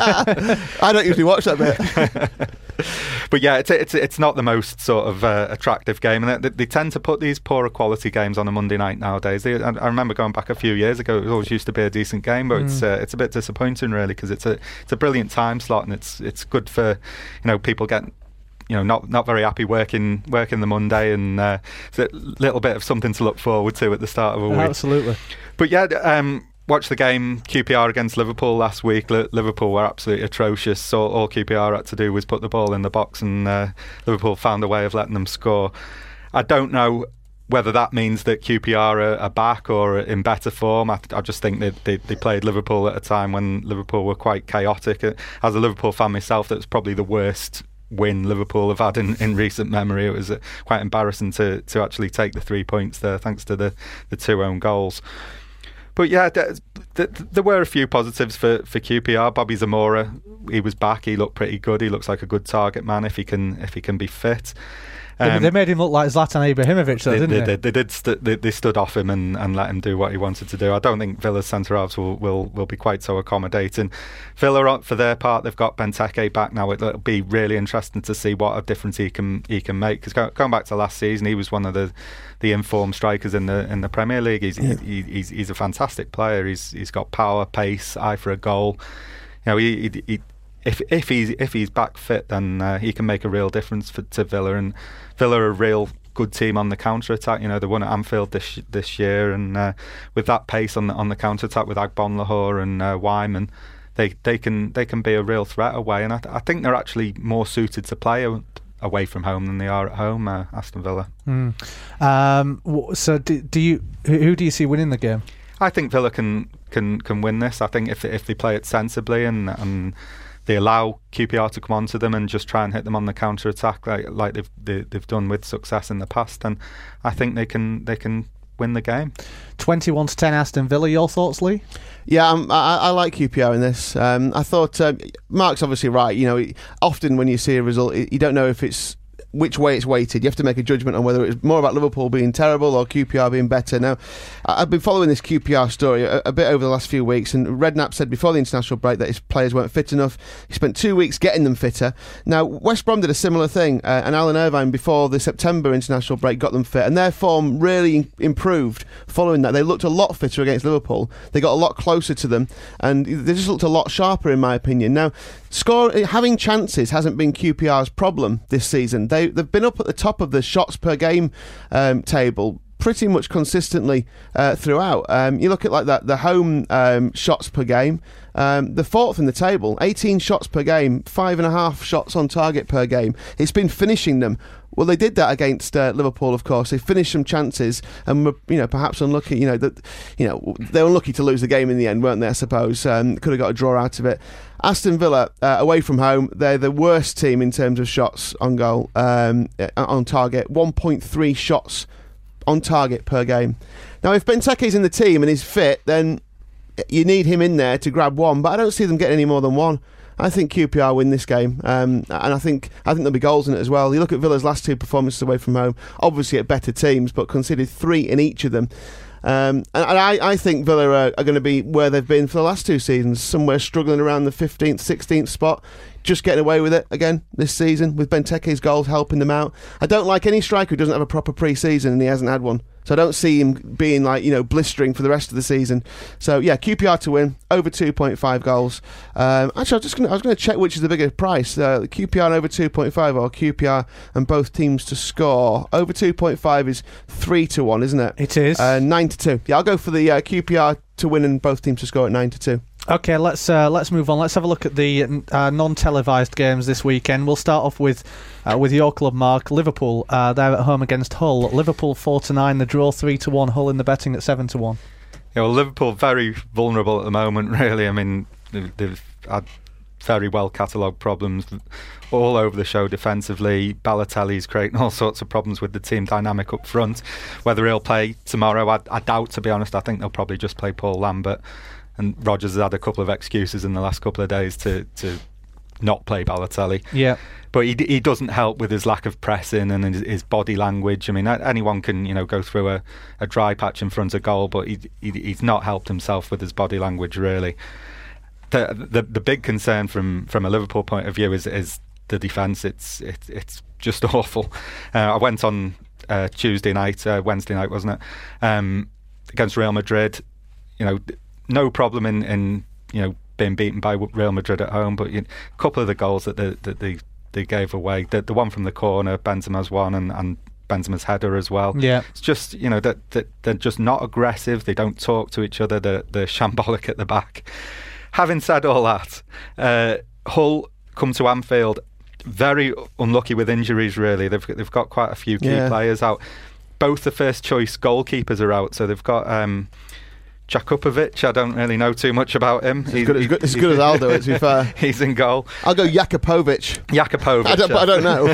I don't usually watch that bit. But yeah, it's it's it's not the most sort of uh, attractive game, and they, they tend to put these poorer quality games on a Monday night nowadays. They, I, I remember going back a few years ago, it always used to be a decent game, but mm. it's uh, it's a bit disappointing really, because it's a it's a brilliant time slot, and it's it's good for, you know, people getting, you know, not not very happy working working the Monday, and uh, it's a little bit of something to look forward to at the start of a week. Absolutely. But yeah, um, watched the game Q P R against Liverpool last week. Li- Liverpool were absolutely atrocious. So all Q P R had to do was put the ball in the box, and uh, Liverpool found a way of letting them score. I don't know whether that means that Q P R are, are back or in better form. I, I just think that they, they played Liverpool at a time when Liverpool were quite chaotic. As a Liverpool fan myself, that was probably the worst win Liverpool have had in, in recent memory. It was uh, quite embarrassing to, to actually take the three points there, thanks to the, the two own goals. But yeah, th- th- there were a few positives for, for Q P R. Bobby Zamora, he was back. He looked pretty good. He looks like a good target man if he can if he can be fit. Um, they made him look like Zlatan Ibrahimovic, though, they, didn't they? They, they, they did. St- they, they stood off him and, and let him do what he wanted to do. I don't think Villa's centre halves will, will will be quite so accommodating. Villa, for their part, they've got Benteke back now. It'll be really interesting to see what a difference he can he can make. Because go, going back to last season, he was one of the, the informed strikers in the in the Premier League. He's yeah. he, he's he's a fantastic player. He's he's got power, pace, eye for a goal. You know, he. he, he If if he's if he's back fit, then uh, he can make a real difference for, to Villa. And Villa are a real good team on the counter attack. You know, they won at Anfield this this year, and uh, with that pace on the on the counter attack with Agbonlahor and uh, Wyman, they they can they can be a real threat away. And I, th- I think they're actually more suited to play a- away from home than they are at home. Uh, Aston Villa. Mm. Um, so do, do you who do you see winning the game? I think Villa can can can win this. I think if if they play it sensibly and and they allow Q P R to come onto them and just try and hit them on the counter attack like like they've they, they've done with success in the past, and I think they can they can win the game. twenty-one to ten Aston Villa. Your thoughts, Lee? Yeah, um, I, I like Q P R in this. Um, I thought uh, Mark's obviously right. You know, often when you see a result, you don't know if it's which way it's weighted. You have to make a judgment on whether it's more about Liverpool being terrible or Q P R being better. Now, I've been following this Q P R story a, a bit over the last few weeks, and Redknapp said before the international break that his players weren't fit enough. He spent two weeks getting them fitter. Now, West Brom did a similar thing, uh, and Alan Irvine before the September international break got them fit, and their form really improved following that. They looked a lot fitter against Liverpool. They got a lot closer to them, and they just looked a lot sharper, in my opinion. Now, score having chances hasn't been Q P R's problem this season. They, they've been up at the top of the shots per game um, table pretty much consistently uh, throughout. Um, you look at like that the home um, shots per game. Um, the fourth in the table, eighteen shots per game, five and a half shots on target per game. It's been finishing them. Well, they did that against uh, Liverpool, of course. They finished some chances and were, you know, perhaps unlucky. You know that, you know, they were unlucky to lose the game in the end, weren't they? I suppose um, could have got a draw out of it. Aston Villa uh, away from home, they're the worst team in terms of shots on goal, um, on target. one point three shots on target per game. Now, if Benteke's in the team and he's fit, then you need him in there to grab one. But I don't see them getting any more than one. I think Q P R win this game, um, and I think I think there'll be goals in it as well. You look at Villa's last two performances away from home, obviously at better teams, but conceded three in each of them. Um, and, and I, I think Villa are, are going to be where they've been for the last two seasons, somewhere struggling around the fifteenth, sixteenth spot, just getting away with it again this season, with Benteke's goals helping them out. I don't like any striker who doesn't have a proper pre-season, and he hasn't had one. So I don't see him being like, you know, blistering for the rest of the season. So yeah, Q P R to win, over two point five goals. Um, actually, I was just gonna, I was going to check which is the bigger price, uh, Q P R over two point five or Q P R and both teams to score. Over two point five is three to one, isn't it? It is. Uh, nine to two. Yeah, I'll go for the uh, Q P R to win and both teams to score at nine to two. Okay, let's uh, let's move on. Let's have a look at the uh, non-televised games this weekend. We'll start off with uh, with your club, Mark. Liverpool, uh, they're at home against Hull. Liverpool four to nine. The draw three to one. Hull in the betting at seven to one. Yeah, well, Liverpool very vulnerable at the moment. Really, I mean, they've, they've had very well catalogued problems all over the show defensively. Balotelli's creating all sorts of problems with the team dynamic up front. Whether he'll play tomorrow, I, I doubt. To be honest, I think they'll probably just play Paul Lambert. And Rodgers has had a couple of excuses in the last couple of days to, to not play Balotelli. Yeah. But he he doesn't help with his lack of pressing and his, his body language. I mean, anyone can, you know, go through a, a dry patch in front of goal, but he, he he's not helped himself with his body language, really. The the, the big concern from, from a Liverpool point of view is is the defence. It's, it's, it's just awful. Uh, I went on uh, Tuesday night, uh, Wednesday night, wasn't it, um, against Real Madrid. You know, no problem in, in you know being beaten by Real Madrid at home, but you know, a couple of the goals that they, that they they gave away, the, the one from the corner, Benzema's one, and, and Benzema's header as well. Yeah. It's just, you know, that, that they're just not aggressive. They don't talk to each other. They're, they're shambolic at the back. Having said all that, uh, Hull come to Anfield very unlucky with injuries, really. They've, they've got quite a few key Yeah. players out. Both the first choice goalkeepers are out, so they've got um, Jakupovic. I don't really know too much about him. As good as, good, as good as I'll do it, to be fair. He's in goal. I'll go Jakupovic. Jakupovic. I don't, I don't know.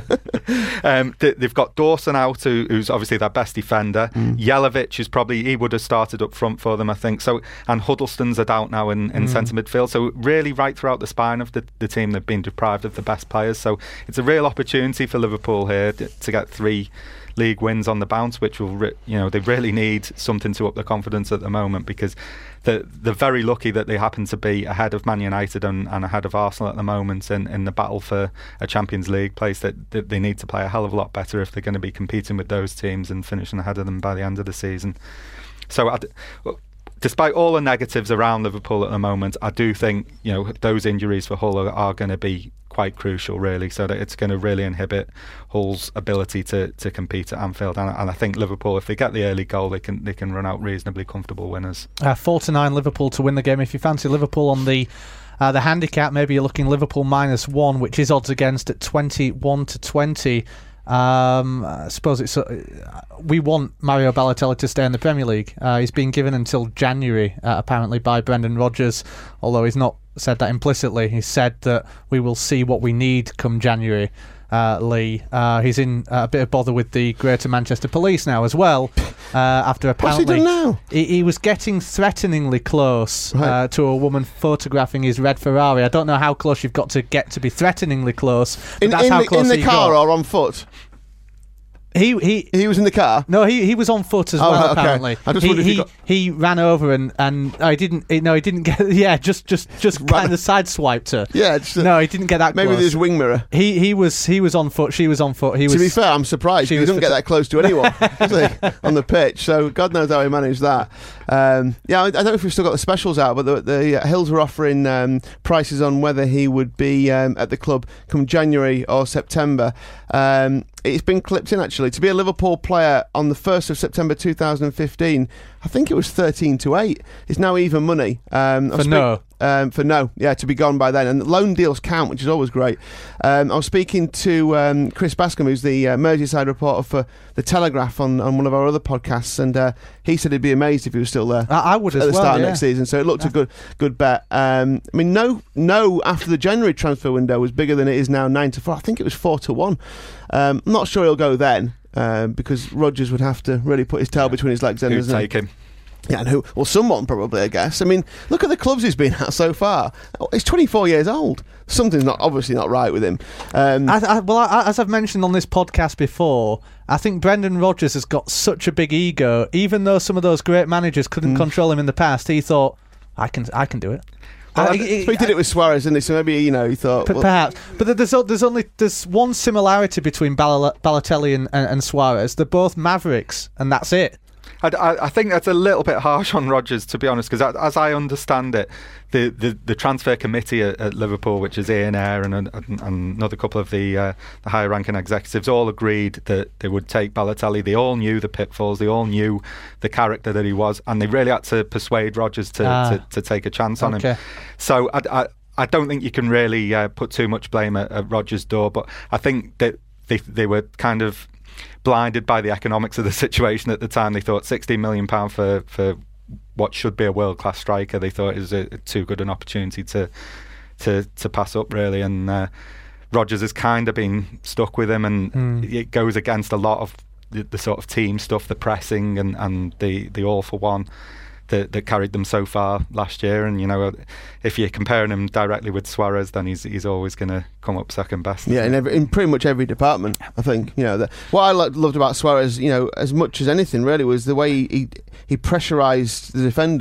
um, they, they've got Dawson out, who, who's obviously their best defender. Mm. Jelavic is probably, he would have started up front for them, I think. So, and Huddleston's out now in, in mm. centre midfield. So really right throughout the spine of the, the team, they've been deprived of the best players. So it's a real opportunity for Liverpool here to, to get three league wins on the bounce, which will, re- you know, they really need something to up their confidence at the moment, because they're, they're very lucky that they happen to be ahead of Man United and, and ahead of Arsenal at the moment in, in the battle for a Champions League place. That, that they need to play a hell of a lot better if they're going to be competing with those teams and finishing ahead of them by the end of the season. So I'd, well, despite all the negatives around Liverpool at the moment, I do think, you know, those injuries for Hull are, are going to be quite crucial, really, so that it's going to really inhibit Hull's ability to, to compete at Anfield. And, and I think Liverpool, if they get the early goal, they can they can run out reasonably comfortable winners. Uh, four to nine Liverpool to win the game. If you fancy Liverpool on the uh, the handicap, maybe you're looking Liverpool minus one, which is odds against at twenty-one to twenty. Um, I suppose it's uh, we want Mario Balotelli to stay in the Premier League. Uh, he's been given until January, uh, apparently, by Brendan Rodgers, although he's not said that implicitly. He said that we will see what we need come January. Uh, Lee, uh, he's in uh, a bit of bother with the Greater Manchester Police now as well. Uh, after apparently, what's he done now? He, he was getting threateningly close right. uh, to a woman photographing his red Ferrari. I don't know how close you've got to get to be threateningly close. But In, that's in how the, close in the he car got. or on foot? He he He was in the car. no he he was on foot as Oh, well. okay. Apparently, I just he wondered if he, he got- he ran over and and I didn't. He, no, he didn't get. Yeah, just just just Ran- kind of sideswiped her. Yeah, just, uh, No, he didn't get that maybe close. with his wing mirror. He he was he was on foot. She was on foot. He was. To be fair, I'm surprised she he was doesn't get photo- that close to anyone does he, on the pitch. So God knows how he managed that. Um, yeah, I, I don't know if we've still got the specials out, but the, the uh, Hills were offering um, prices on whether he would be um, at the club come January or September. Um, it's been clipped in, actually, to be a Liverpool player on the first of September two thousand fifteen. I think it was thirteen to eight. It's now even money. Um, I For was no. Um, for no, yeah, to be gone by then. And loan deals count, which is always great. Um, I was speaking to um, Chris Bascom, who's the uh, Merseyside reporter for The Telegraph on, on one of our other podcasts, and uh, he said he'd be amazed if he was still there I, I would at as the well. start yeah. of next season. So it looked a good good bet. Um, I mean, no, no, after the January transfer window was bigger than it is now, nine to four. I think it was four to one. Um, I'm not sure he'll go then. Um, because Rodgers would have to really put his tail between his legs. Then, Who'd doesn't he? take him? Yeah, and who? Well, someone probably, I guess. I mean, look at the clubs he's been at so far. Oh, he's twenty-four years old. Something's not obviously not right with him. Um, I, I, well, I, as I've mentioned on this podcast before, I think Brendan Rodgers has got such a big ego. Even though some of those great managers couldn't Mm. control him in the past, he thought, "I can, I can do it." well, I- I, I- he did it with Suarez, didn't he? So maybe, you know, he thought. P- well, Perhaps, but there's o- there's only there's one similarity between Bal- Balotelli and, and, and Suarez. They're both Mavericks, and that's it. I, I, I think that's a little bit harsh on Rodgers, to be honest, because as I understand it, the, the, the transfer committee at, at Liverpool, which is Ian Ayre and, and, and another couple of the, uh, the higher ranking executives, all agreed that they would take Balotelli. They all knew the pitfalls, they all knew the character that he was, and they really had to persuade Rodgers to, Ah. to, to take a chance on Okay. him. So I, I, I don't think you can really uh, put too much blame at, at Rodgers' door, but I think that they, they were kind of blinded by the economics of the situation at the time. They thought sixteen million pounds for, for what should be a world-class striker, they thought it was a, a too good an opportunity to to, to pass up, really. And uh, Rodgers has kind of been stuck with him, and Mm. it goes against a lot of the, the sort of team stuff, the pressing and, and the, the all-for-one that, that carried them so far last year. And, you know, if you're comparing him directly with Suarez, then he's he's always going to come up second best. Yeah, in, every, in pretty much every department, I think. You know, the, what I lo- loved about Suarez, you know, as much as anything really, was the way he he, he pressurised the defenders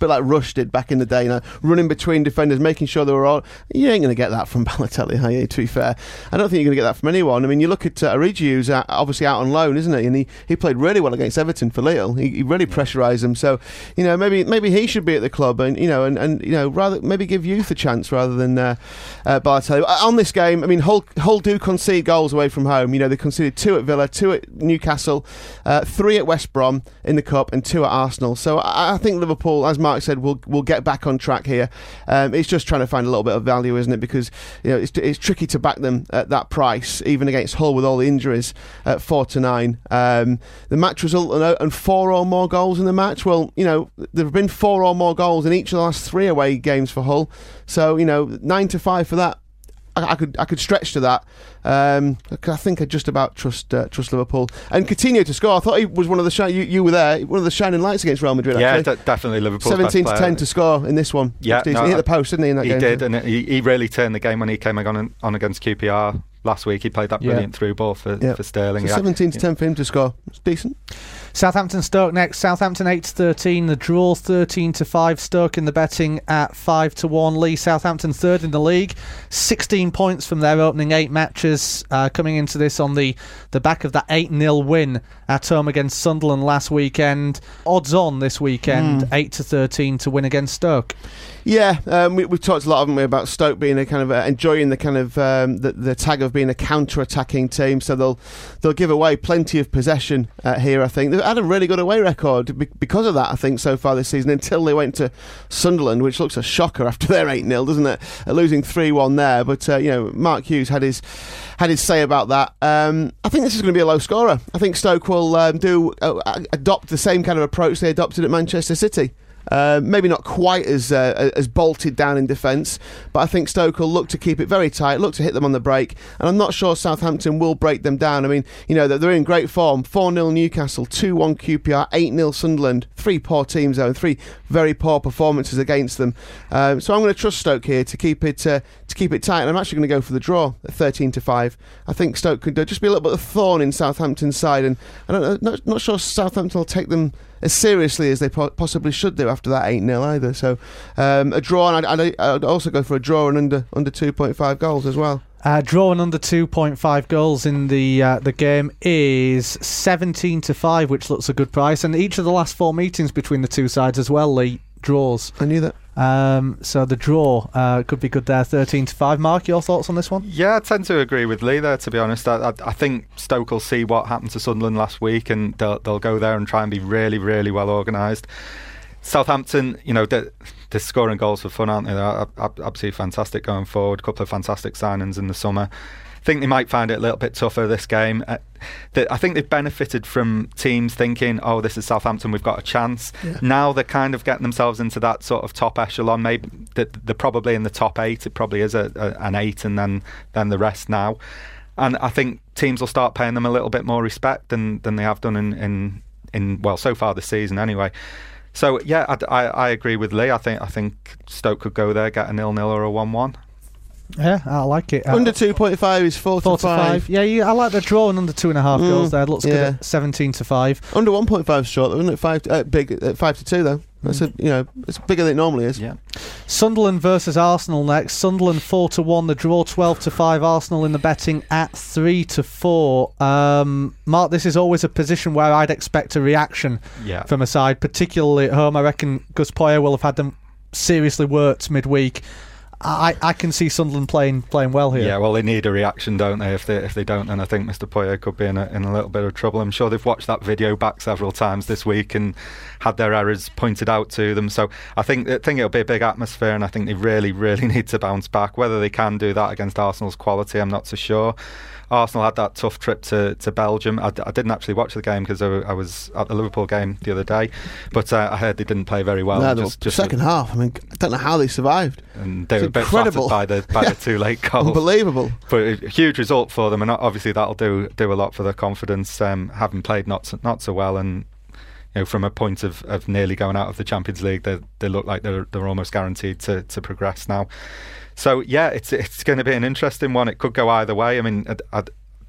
bit like Rush did back in the day, you know, running between defenders, making sure they were all. You ain't going to get that from Balotelli, are you? To be fair, I don't think you're going to get that from anyone. I mean, you look at uh, Origi, who's uh, obviously out on loan, isn't he? And he, he played really well against Everton for Lille. He, he really pressurised them. So, you know, maybe maybe he should be at the club, and you know, and, and you know, rather maybe give youth a chance rather than uh, uh, Balotelli. On this game, I mean, Hull, Hull do concede goals away from home. You know, they conceded two at Villa, two at Newcastle, uh, three at West Brom in the Cup, and two at Arsenal. So I, I think Liverpool, as Mark said, will will get back on track here. Um, it's just trying to find a little bit of value, isn't it? Because you know it's, it's tricky to back them at that price, even against Hull with all the injuries at four to nine. Um, the match result and four or more goals in the match. Well, you know there have been four or more goals in each of the last three away games for Hull. So you know nine to five for that. I, I could I could stretch to that. Um, I think I just about trust uh, trust Liverpool and Coutinho to score. I thought he was one of the shi- you, you were there one of the shining lights against Real Madrid. Yeah, actually. d- definitely Liverpool. Seventeen to ten to score in this one. Yeah, no, he hit the post, didn't he? In that he game? did, and he, he really turned the game when he came on on against Q P R last week. He played that brilliant yeah. through ball for, yeah. for Sterling. So yeah. seventeen to ten for him to score. It's decent. Southampton Stoke next. Southampton eight to thirteen. The draw thirteen to five. Stoke in the betting at five to one. Lee, Southampton third in the league, sixteen points from their opening eight matches, uh, coming into this on the, the back of that eight nil win at home against Sunderland last weekend. Odds on this weekend, mm. eight to thirteen to win against Stoke. Yeah, um, we, we've talked a lot, haven't we, about Stoke being a kind of uh, enjoying the kind of um, the, the tag of being a counter-attacking team. So they'll they'll give away plenty of possession uh, here. I think they've had a really good away record because of that. I think so far this season, until they went to Sunderland, which looks a shocker after their eight nil, doesn't it? Uh, losing three one there, but uh, you know, Mark Hughes had his had his say about that. Um, I think this is going to be a low scorer. I think Stoke will um, do uh, adopt the same kind of approach they adopted at Manchester City. Uh, maybe not quite as uh, as bolted down in defence, but I think Stoke will look to keep it very tight, look to hit them on the break, and I'm not sure Southampton will break them down. I mean, you know, they're in great form. four nil Newcastle, two one Q P R, eight nil Sunderland. Three poor teams though, and three very poor performances against them. Um, so I'm going to trust Stoke here to keep it uh, to keep it tight, and I'm actually going to go for the draw at thirteen to five. I think Stoke could uh, just be a little bit of a thorn in Southampton's side, and I don't know, not, not sure Southampton will take them as seriously as they po- possibly should do after that eight nil either. So um, a draw, and I'd, I'd, I'd also go for a draw and under under two point five goals as well. Uh, drawing under two point five goals in the uh, the game is seventeen to five, which looks a good price. And each of the last four meetings between the two sides as well, Lee, draws. I knew that. Um, so the draw uh, could be good there, thirteen to five. Mark, your thoughts on this one? Yeah, I tend to agree with Lee there, to be honest. I, I, I think Stoke will see what happened to Sunderland last week, and they'll, they'll go there and try and be really, really well organised. Southampton, you know, they're, they're scoring goals for fun, aren't they? They're absolutely fantastic going forward. A couple of fantastic signings in the summer. I think they might find it a little bit tougher this game. Uh, I think they've benefited from teams thinking, oh, this is Southampton, we've got a chance. Yeah. Now they're kind of getting themselves into that sort of top echelon. Maybe they're probably in the top eight. It probably is a, a, an eight and then, then the rest now. And I think teams will start paying them a little bit more respect than, than they have done in, in, in, well, so far this season anyway. So, yeah, I, I, I agree with Lee. I think I think Stoke could go there, get a nil nil or a one one. Yeah, I like it. Uh, under two point five is four, four to five. Yeah, yeah, I like the draw and under two and a half mm, goals there. It looks yeah. good at seventeen to five. Under one point five short, isn't it? Five, uh, big, uh, five to two though. That's mm. a, you know, it's bigger than it normally is. Yeah. Sunderland versus Arsenal next. Sunderland four to one. The draw twelve to five. Arsenal in the betting at three to four. Um, Mark, this is always a position where I'd expect a reaction yeah. from a side, particularly at home. I reckon Gus Poyet will have had them seriously worked midweek. I, I can see Sunderland playing playing well here. Yeah, well, they need a reaction, don't they? If they if they don't, then I think Mister Poyet could be in a, in a little bit of trouble. I'm sure they've watched that video back several times this week and had their errors pointed out to them. So I think I think it'll be a big atmosphere, and I think they really, really need to bounce back. Whether they can do that against Arsenal's quality, I'm not so sure. Arsenal had that tough trip to, to Belgium. I, I didn't actually watch the game because I, I was at the Liverpool game the other day, but uh, I heard they didn't play very well. No, just, just second half, I mean, I don't know how they survived. And they it's were a bit incredible. flattered by the by yeah. the two late goals. Unbelievable. But a huge result for them, and obviously that'll do do a lot for their confidence, um, having played not so, not so well, and you know, from a point of, of nearly going out of the Champions League, they they look like they're they're almost guaranteed to, to progress now. So yeah, it's it's going to be an interesting one. It could go either way. I mean, I'd, I'd,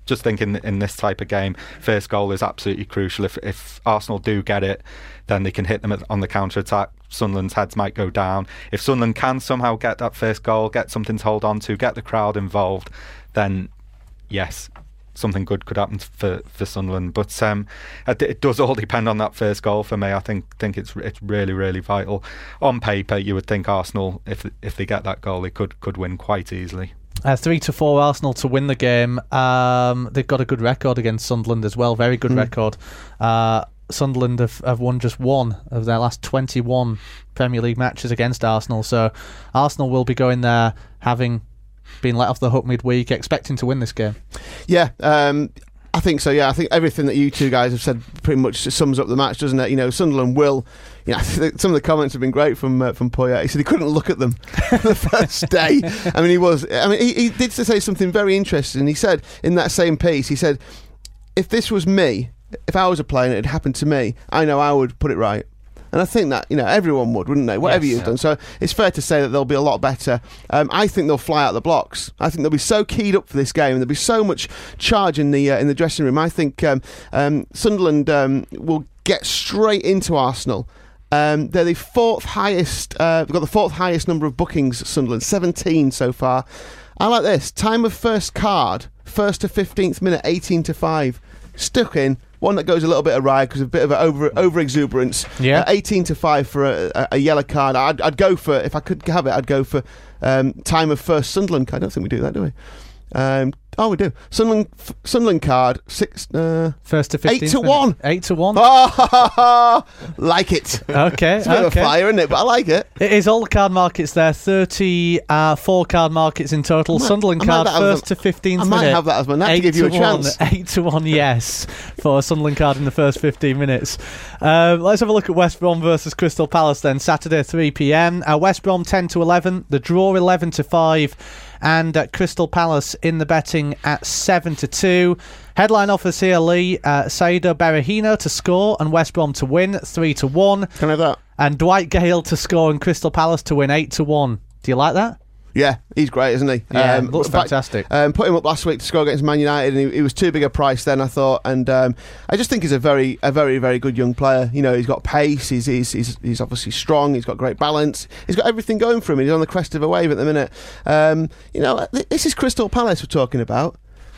just think in, in this type of game, first goal is absolutely crucial. If if Arsenal do get it, then they can hit them on the counter-attack. Sunderland's heads might go down. If Sunderland can somehow get that first goal, get something to hold on to, get the crowd involved, then yes, something good could happen for, for Sunderland. But um, it does all depend on that first goal for me. I think think it's it's really, really vital. On paper, you would think Arsenal, if if they get that goal, they could, could win quite easily. Uh, three to four Arsenal to win the game. Um, they've got a good record against Sunderland as well. Very good mm. record. Uh, Sunderland have, have won just one of their last twenty-one Premier League matches against Arsenal. So Arsenal will be going there having been let off the hook midweek, expecting to win this game. Yeah, um, I think so. Yeah, I think everything that you two guys have said pretty much sums up the match, doesn't it? You know, Sunderland will. You know, some of the comments have been great from uh, from Poyet. He said he couldn't look at them the first day. I mean, he was. I mean, he, he did say something very interesting. He said in that same piece, he said, "If this was me, if I was a player and it had happened to me, I know I would put it right." And I think that, you know, everyone would, wouldn't they? Whatever yes, you've yeah. done. So it's fair to say that they'll be a lot better. Um, I think they'll fly out the blocks. I think they'll be so keyed up for this game, and there'll be so much charge in the uh, in the dressing room. I think um, um, Sunderland um, will get straight into Arsenal. Um, they're the fourth highest. Uh, they've got the fourth highest number of bookings. Sunderland, seventeen so far. I like this time of first card, first to fifteenth minute, eighteen to five, stuck in. One that goes a little bit awry because of a bit of over over exuberance. Yeah, uh, eighteen to five for a, a, a yellow card. I'd, I'd go for, if I could have it, I'd go for um, time of first Sunderland card. I don't think we do that, do we? Um, oh, we do. Sunderland f- Sunderland card six. Uh, First to fifteenth. Eight to one. Eight to one. Oh, like it. Okay. It's a bit okay. of a flyer, isn't it? But I like it. It is all the card markets there. thirty-four card markets in total. Might, Sunderland card first to fifteenth I minute. might have that as my nat to give you a chance. One, eight to one, yes, for a Sunderland card in the first fifteen minutes. Um, let's have a look at West Brom versus Crystal Palace then. Saturday, three p.m. Uh, West Brom ten to eleven. The draw eleven to five. And uh, Crystal Palace in the betting at seven to two. Headline offers here, Lee. Uh, Saido Berahino to score and West Brom to win, three to one. Can I have that? And Dwight Gale to score and Crystal Palace to win, eight to one. Do you like that? Yeah, he's great, isn't he? Yeah, um, looks fact, fantastic. Um, put him up last week to score against Man United, and he, he was too big a price then, I thought. And um, I just think he's a very, a very, very good young player. You know, he's got pace. He's, he's, he's, he's obviously strong. He's got great balance. He's got everything going for him. He's on the crest of a wave at the minute. Um, you know, this is Crystal Palace we're talking about.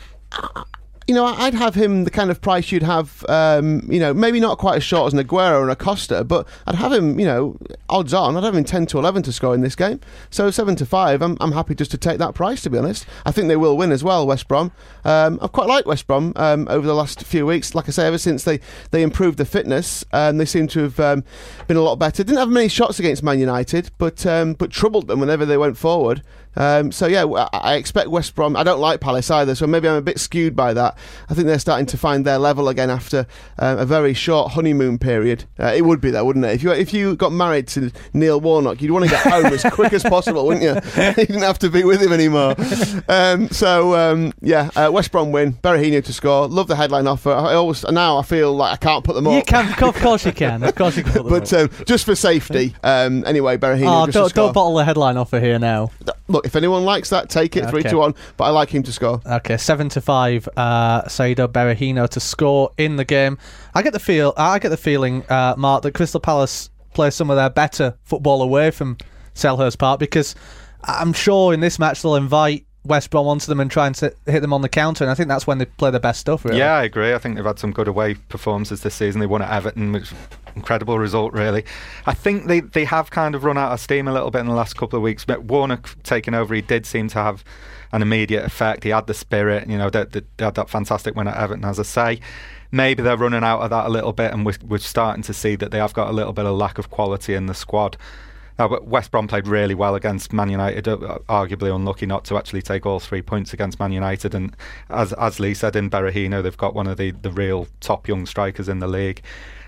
You know, I'd have him the kind of price you'd have, um, you know, maybe not quite as short as an Aguero and a Costa, but I'd have him, you know, odds on, I'd have him ten to eleven to score in this game. So seven to five, I'm, I'm happy just to take that price, to be honest. I think they will win as well, West Brom. Um, I've quite liked West Brom um, over the last few weeks. Like I say, ever since they, they improved the fitness, um, they seem to have um, been a lot better. Didn't have many shots against Man United, but um, but troubled them whenever they went forward. Um, so yeah, I expect West Brom. I don't like Palace either, so maybe I'm a bit skewed by that. I think they're starting to find their level again after uh, a very short honeymoon period. Uh, it would be that, wouldn't it? If you if you got married to Neil Warnock, you'd want to get home as quick as possible, wouldn't you? You didn't have to be with him anymore. Um, so um, yeah, uh, West Brom win. Berahino to score. Love the headline offer. I always now I feel like I can't put them up. You can, of course you can. Of course you can. Put them but up. Um, just for safety, um, anyway, Berahino. Oh, just don't, to score. don't bottle the headline offer here now. Look, if anyone likes that, take it okay. three to one. But I like him to score. Okay, seven to five. Uh, Saido Berahino to score in the game. I get the feel. I get the feeling, uh, Mark, that Crystal Palace play some of their better football away from Selhurst Park, because I'm sure in this match they'll invite West Brom onto them and try and hit them on the counter, and I think that's when they play their best stuff, really. Yeah, I agree. I think they've had some good away performances this season. They won at Everton, which incredible result, really. I think they, they have kind of run out of steam a little bit in the last couple of weeks. But Warnock taking over, he did seem to have an immediate effect. He had the spirit, you know, they, they had that fantastic win at Everton, as I say. Maybe they're running out of that a little bit, and we're, we're starting to see that they have got a little bit of lack of quality in the squad. Now, but West Brom played really well against Man United, arguably unlucky not to actually take all three points against Man United. And as as Lee said, in Berahino, they've got one of the, the real top young strikers in the league.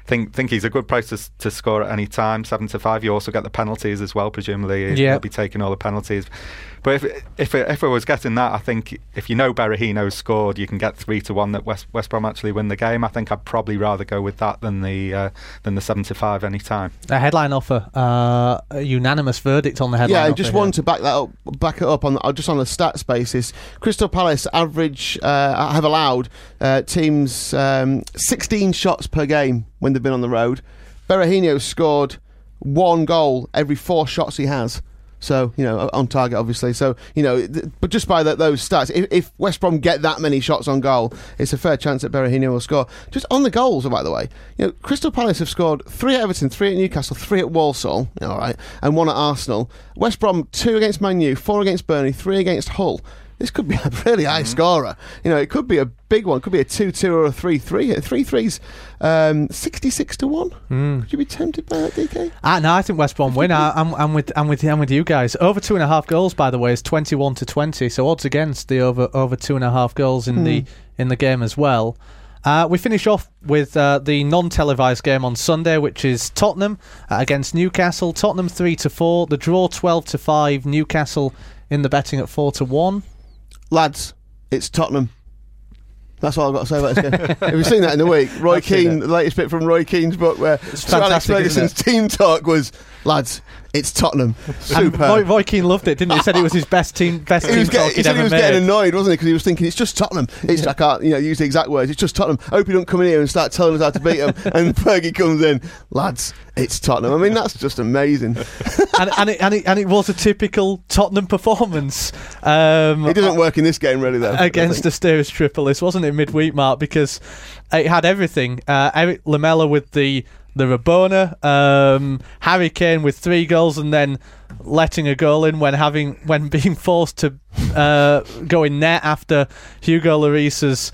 think think he's a good price to, to score at any time, seven to five. You also get the penalties as well, presumably. Yeah. He'll be taking all the penalties. But if if it, if I was getting that, I think if you know Berahino's scored, you can get three to one that West West Brom actually win the game. I think I'd probably rather go with that than the uh, than the seven to five any time. A headline offer, uh, a unanimous verdict on the headline. Yeah, I offer just here. want to back that up, back it up on uh, just on the stats basis. Crystal Palace average uh, have allowed uh, teams um, sixteen shots per game when they've been on the road. Berahino scored one goal every four shots he has. So, you know, on target, obviously. So, you know, th- but just by the, those stats, if, if West Brom get that many shots on goal, it's a fair chance that Berahino will score. Just on the goals, by the way, you know, Crystal Palace have scored three at Everton, three at Newcastle, three at Walsall, all right, and one at Arsenal. West Brom, two against Man U, four against Burnley, three against Hull. This could be a really high mm-hmm. scorer. You know, it could be a big one. It could be a two two or a three three. three three's um, sixty-six to one. Mm. Would you be tempted by that, D K? Uh, no, I think West Brom win. I, I'm, I'm, with, I'm, with, I'm with you guys. Over two and a half goals, by the way, is twenty-one to twenty. So odds against the over over two and a half goals in mm. the in the game as well. Uh, we finish off with uh, the non-televised game on Sunday, which is Tottenham uh, against Newcastle. Tottenham three to four. The draw twelve to five. Newcastle in the betting at four to one. Lads, it's Tottenham. That's all I've got to say about this game. Have you seen that in the week? Roy Keane, the latest bit from Roy Keane's book where Sir Alex Ferguson's team talk was, lads, it's Tottenham. Super. Roy, Roy Keane loved it, didn't he? He said it was his best team, best he team was talk get, he'd he said ever he was made. getting annoyed, wasn't he? Because he was thinking, it's just Tottenham. It's, I can't, you know, use the exact words. It's just Tottenham. I hope you don't come in here and start telling us how to beat them. And Fergie comes in, lads, it's Tottenham. I mean, that's just amazing. and, and, it, and, it, and it was a typical Tottenham performance. Um, it doesn't work in this game, really, though. Against the Steers Tripolis, wasn't it, midweek, Mark? Because it had everything. Uh, Eric Lamela with the the Rabona, um, Harry Kane with three goals and then letting a goal in when having when being forced to uh, go in net after Hugo Lloris's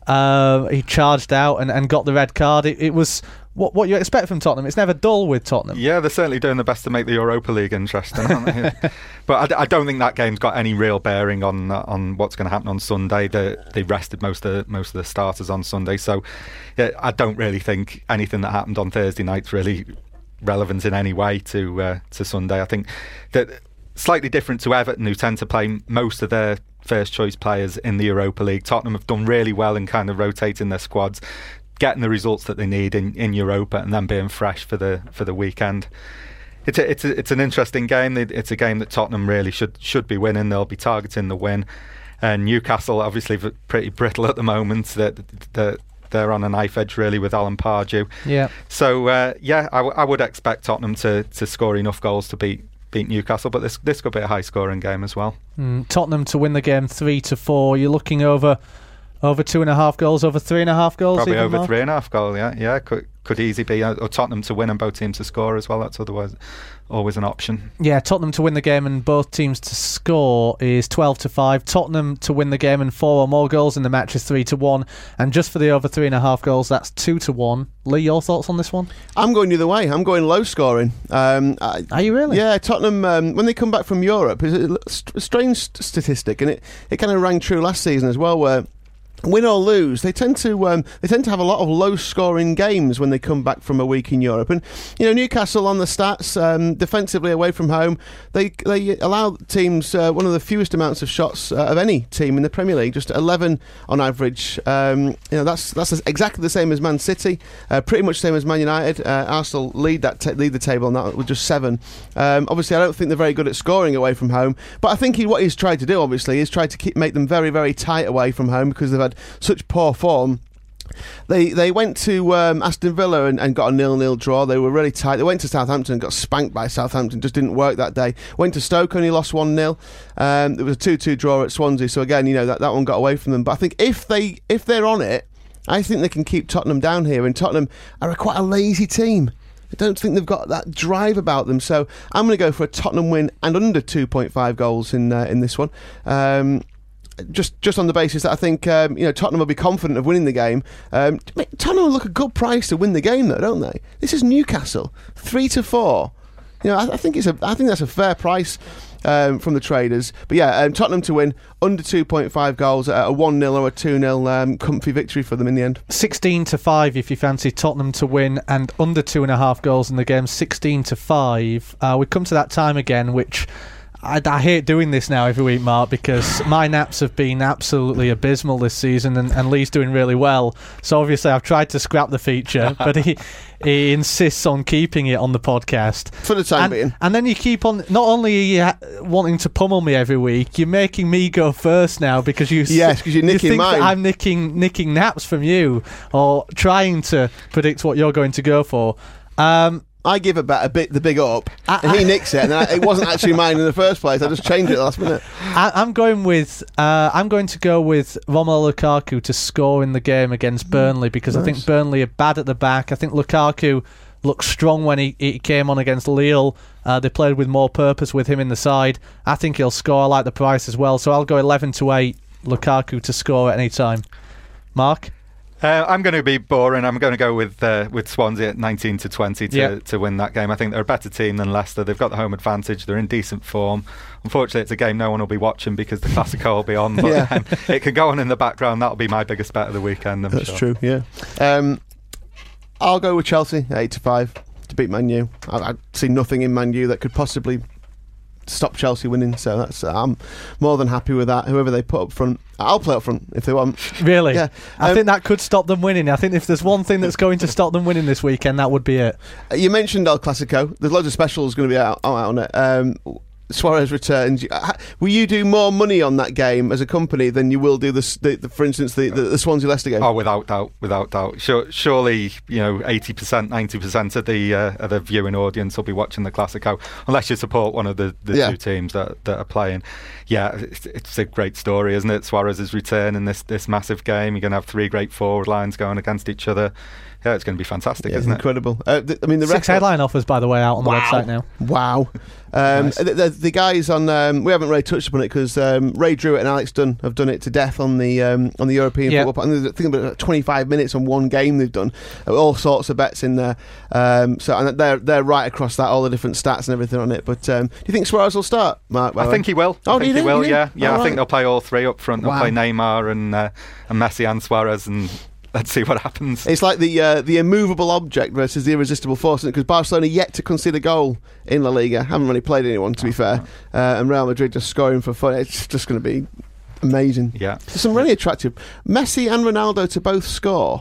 uh, he charged out and, and got the red card. It, it was what what you expect from Tottenham. It's never dull with Tottenham. Yeah, they're certainly doing the best to make the Europa League interesting, aren't they? But I, I don't think that game's got any real bearing on uh, on what's going to happen on Sunday. They, they rested most of the, most of the starters on Sunday, so yeah, I don't really think anything that happened on Thursday night's really relevant in any way to uh, to Sunday. I think that slightly different to Everton, who tend to play most of their first choice players in the Europa League. Tottenham have done really well in kind of rotating their squads, getting the results that they need in, in Europa, and then being fresh for the for the weekend. It's a, it's a, it's an interesting game. It's a game that Tottenham really should should be winning. They'll be targeting the win. And Newcastle, obviously, pretty brittle at the moment. That they're, they're on a knife edge really with Alan Pardew. Yeah. So uh, yeah, I, w- I would expect Tottenham to, to score enough goals to beat beat Newcastle, but this this could be a high scoring game as well. Mm, Tottenham to win the game three to four. You're looking over. Over two and a half goals, over three and a half goals. Probably over more? three and a half goals. Yeah, yeah, could could easily be. Uh, or Tottenham to win and both teams to score as well. That's otherwise always an option. Yeah, Tottenham to win the game and both teams to score is twelve to five. Tottenham to win the game and four or more goals in the match is three to one. And just for the over three and a half goals, that's two to one. Lee, your thoughts on this one? I'm going the other way. I'm going low scoring. Um, I, Are you really? Yeah, Tottenham, um, when they come back from Europe, is a strange statistic, and it, it kind of rang true last season as well, where win or lose, they tend to um, they tend to have a lot of low-scoring games when they come back from a week in Europe. And you know, Newcastle on the stats um, defensively away from home, they they allow teams uh, one of the fewest amounts of shots uh, of any team in the Premier League, just eleven on average. Um, you know, that's that's exactly the same as Man City, uh, pretty much the same as Man United. Uh, Arsenal lead that t- lead the table on that with just seven. Um, obviously, I don't think they're very good at scoring away from home, but I think he, what he's tried to do, obviously, is try to keep make them very very tight away from home because they've had such poor form. They they went to um, Aston Villa and, and got a nil-nil draw. They were really tight. They went to Southampton and got spanked by Southampton. Just didn't work that day. Went to Stoke, only lost one nil. Um, there was a two two draw at Swansea. So again, you know, that, that one got away from them. But I think if they if they're on it, I think they can keep Tottenham down here. And Tottenham are a quite a lazy team. I don't think they've got that drive about them. So I'm going to go for a Tottenham win and under two point five goals in uh, in this one. Um, Just, just on the basis that I think um, you know, Tottenham will be confident of winning the game. Um, Tottenham will look a good price to win the game, though, don't they? This is Newcastle, three to four. You know, I, I think it's a, I think that's a fair price. um, from the traders. But yeah, um, Tottenham to win under two point five goals, uh, a one nil or a two nil um, comfy victory for them in the end. sixteen to five if you fancy Tottenham to win, and under two and a half goals in the game, sixteen to five. Uh, we come to that time again, which I, I hate doing this now every week, Mark, because my naps have been absolutely abysmal this season, and, and Lee's doing really well. So obviously I've tried to scrap the feature, but he he insists on keeping it on the podcast. For the time and, being. And then you keep on, not only are you ha- wanting to pummel me every week, you're making me go first now because you Yes, because you're nicking you think mine. that I'm nicking, nicking naps from you, or trying to predict what you're going to go for. Um... I give a, bit, a bit the big up, I, and he nicks it, and I, it wasn't actually mine in the first place. I just changed it at the last minute. I, I'm going with. Uh, I'm going to go with Romelu Lukaku to score in the game against Burnley because Nice. I think Burnley are bad at the back. I think Lukaku looked strong when he, he came on against Lille. Uh, they played with more purpose with him in the side. I think he'll score. I like the price as well, so I'll go eleven to eight. Lukaku to score at any time. Mark. Uh, I'm going to be boring. I'm going to go with uh, with Swansea at nineteen to twenty to, Yeah. to win that game. I think they're a better team than Leicester. They've got the home advantage. They're in decent form. Unfortunately, it's a game no one will be watching because the Classico will be on. But Yeah. um, it can go on in the background. That'll be my biggest bet of the weekend. I'm That's sure. true. Yeah. Um, I'll go with Chelsea at eight to five to beat Man U. I, I see nothing in Man U that could possibly stop Chelsea winning. So that's I'm more than happy with that. Whoever they put up front, I'll play up front if they want. Really? Yeah. I Um, think that could stop them winning. I think if there's one thing that's going to stop them winning this weekend, that would be it. You mentioned El Clasico. There's loads of specials going to be out, out on it. Um, Suarez returns. Will you do more money on that game as a company than you will do the, the, the for instance, the, the, the Swansea Leicester game? Oh, without doubt, without doubt. Sure, surely, you know, eighty percent, ninety percent of the uh, of the viewing audience will be watching the Classico, unless you support one of the, the Yeah. two teams that that are playing. Yeah, it's, it's a great story, isn't it? Suarez's return in this this massive game. You're going to have three great forward lines going against each other. Yeah, it's going to be fantastic, Yeah, isn't it? incredible. Uh, th- I mean, the Six record- headline offers, by the way, out on the Wow. website now. Wow. Um, Nice. the, the, the guys on um, we haven't really touched upon it because um, Ray Druitt and Alex Dunn have done it to death on the um, on the European Yeah. football. And there's, I think about twenty-five minutes on one game they've done, all sorts of bets in there. Um, so and they're they're right across that, all the different stats and everything on it. But um, do you think Suarez will start, Mark? by I the think way? he will. Oh, I do think you he think? will. You Yeah, think? yeah. All I right. think they'll play all three up front. They'll Wow. play Neymar and uh, and Messi and Suarez, and let's see what happens. It's like the uh, the immovable object versus the irresistible force, because Barcelona yet to concede a goal in La Liga. Haven't really played anyone, to be fair. Uh, and Real Madrid just scoring for fun. It's just going to be amazing. Yeah. There's some really attractive. Messi and Ronaldo to both score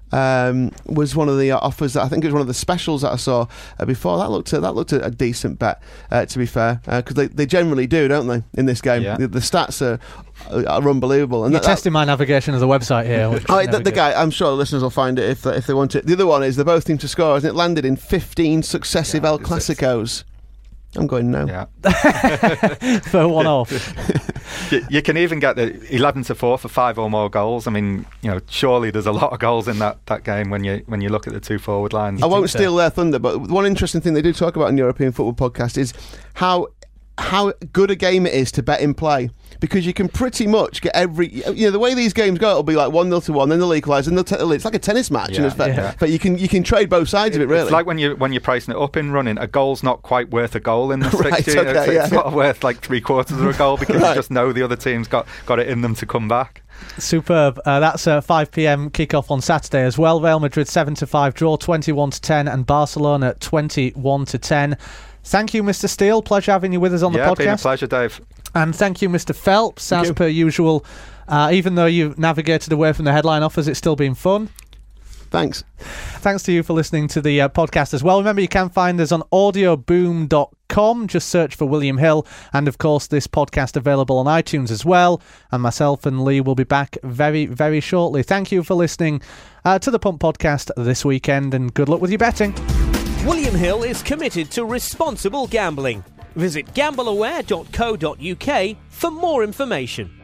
um, was one of the offers that I think it was one of the specials that I saw uh, before. That looked a, that looked a, a decent bet, uh, to be fair, because they, they generally do, don't they, in this game? Yeah. The, the stats are, are unbelievable. And You're that- that- testing my navigation of the website here. Which Oh, is the, never the good. guy, I'm sure the listeners will find it if they, if they want it. The other one is they both seem to score, hasn't it? Landed in fifteen successive Yeah, El is it? Clasicos. I'm going no. Yeah. For one off. you, you can even get the eleven to four for five or more goals. I mean, you know, surely there's a lot of goals in that, that game when you when you look at the two forward lines. I won't so? steal their thunder, but one interesting thing they do talk about in the European Football Podcast is how how good a game it is to bet in play, because you can pretty much get every, you know, the way these games go, it'll be like one nil to one, then they'll equalise, and they'll take the lead. It's like a tennis match, Yeah, in effect. yeah. But you can you can trade both sides of it, really. It's like when you when you're pricing it up in running, a goal's not quite worth a goal in this Right, fixture. okay, it's, yeah. it's not worth like three quarters of a goal because Right. you just know the other team's got got it in them to come back. Superb. Uh, that's a five p.m. kickoff on Saturday as well. Real Madrid seven to five draw, twenty-one to ten, and Barcelona twenty-one to ten. Thank you, Mister Steele. Pleasure having you with us on yeah, the been a podcast. pleasure, Dave. And thank you, Mister Phelps. Thank As you. per usual, uh, even though you've navigated away from the headline offers, it's still been fun. Thanks. Thanks to you for listening to the uh, podcast as well. Remember, you can find us on audio boom dot com. Just search for William Hill. And, of course, this podcast available on iTunes as well. And myself and Lee will be back very, very shortly. Thank you for listening uh, to the Pump Podcast this weekend, and good luck with your betting. William Hill is committed to responsible gambling. Visit gamble aware dot co dot uk for more information.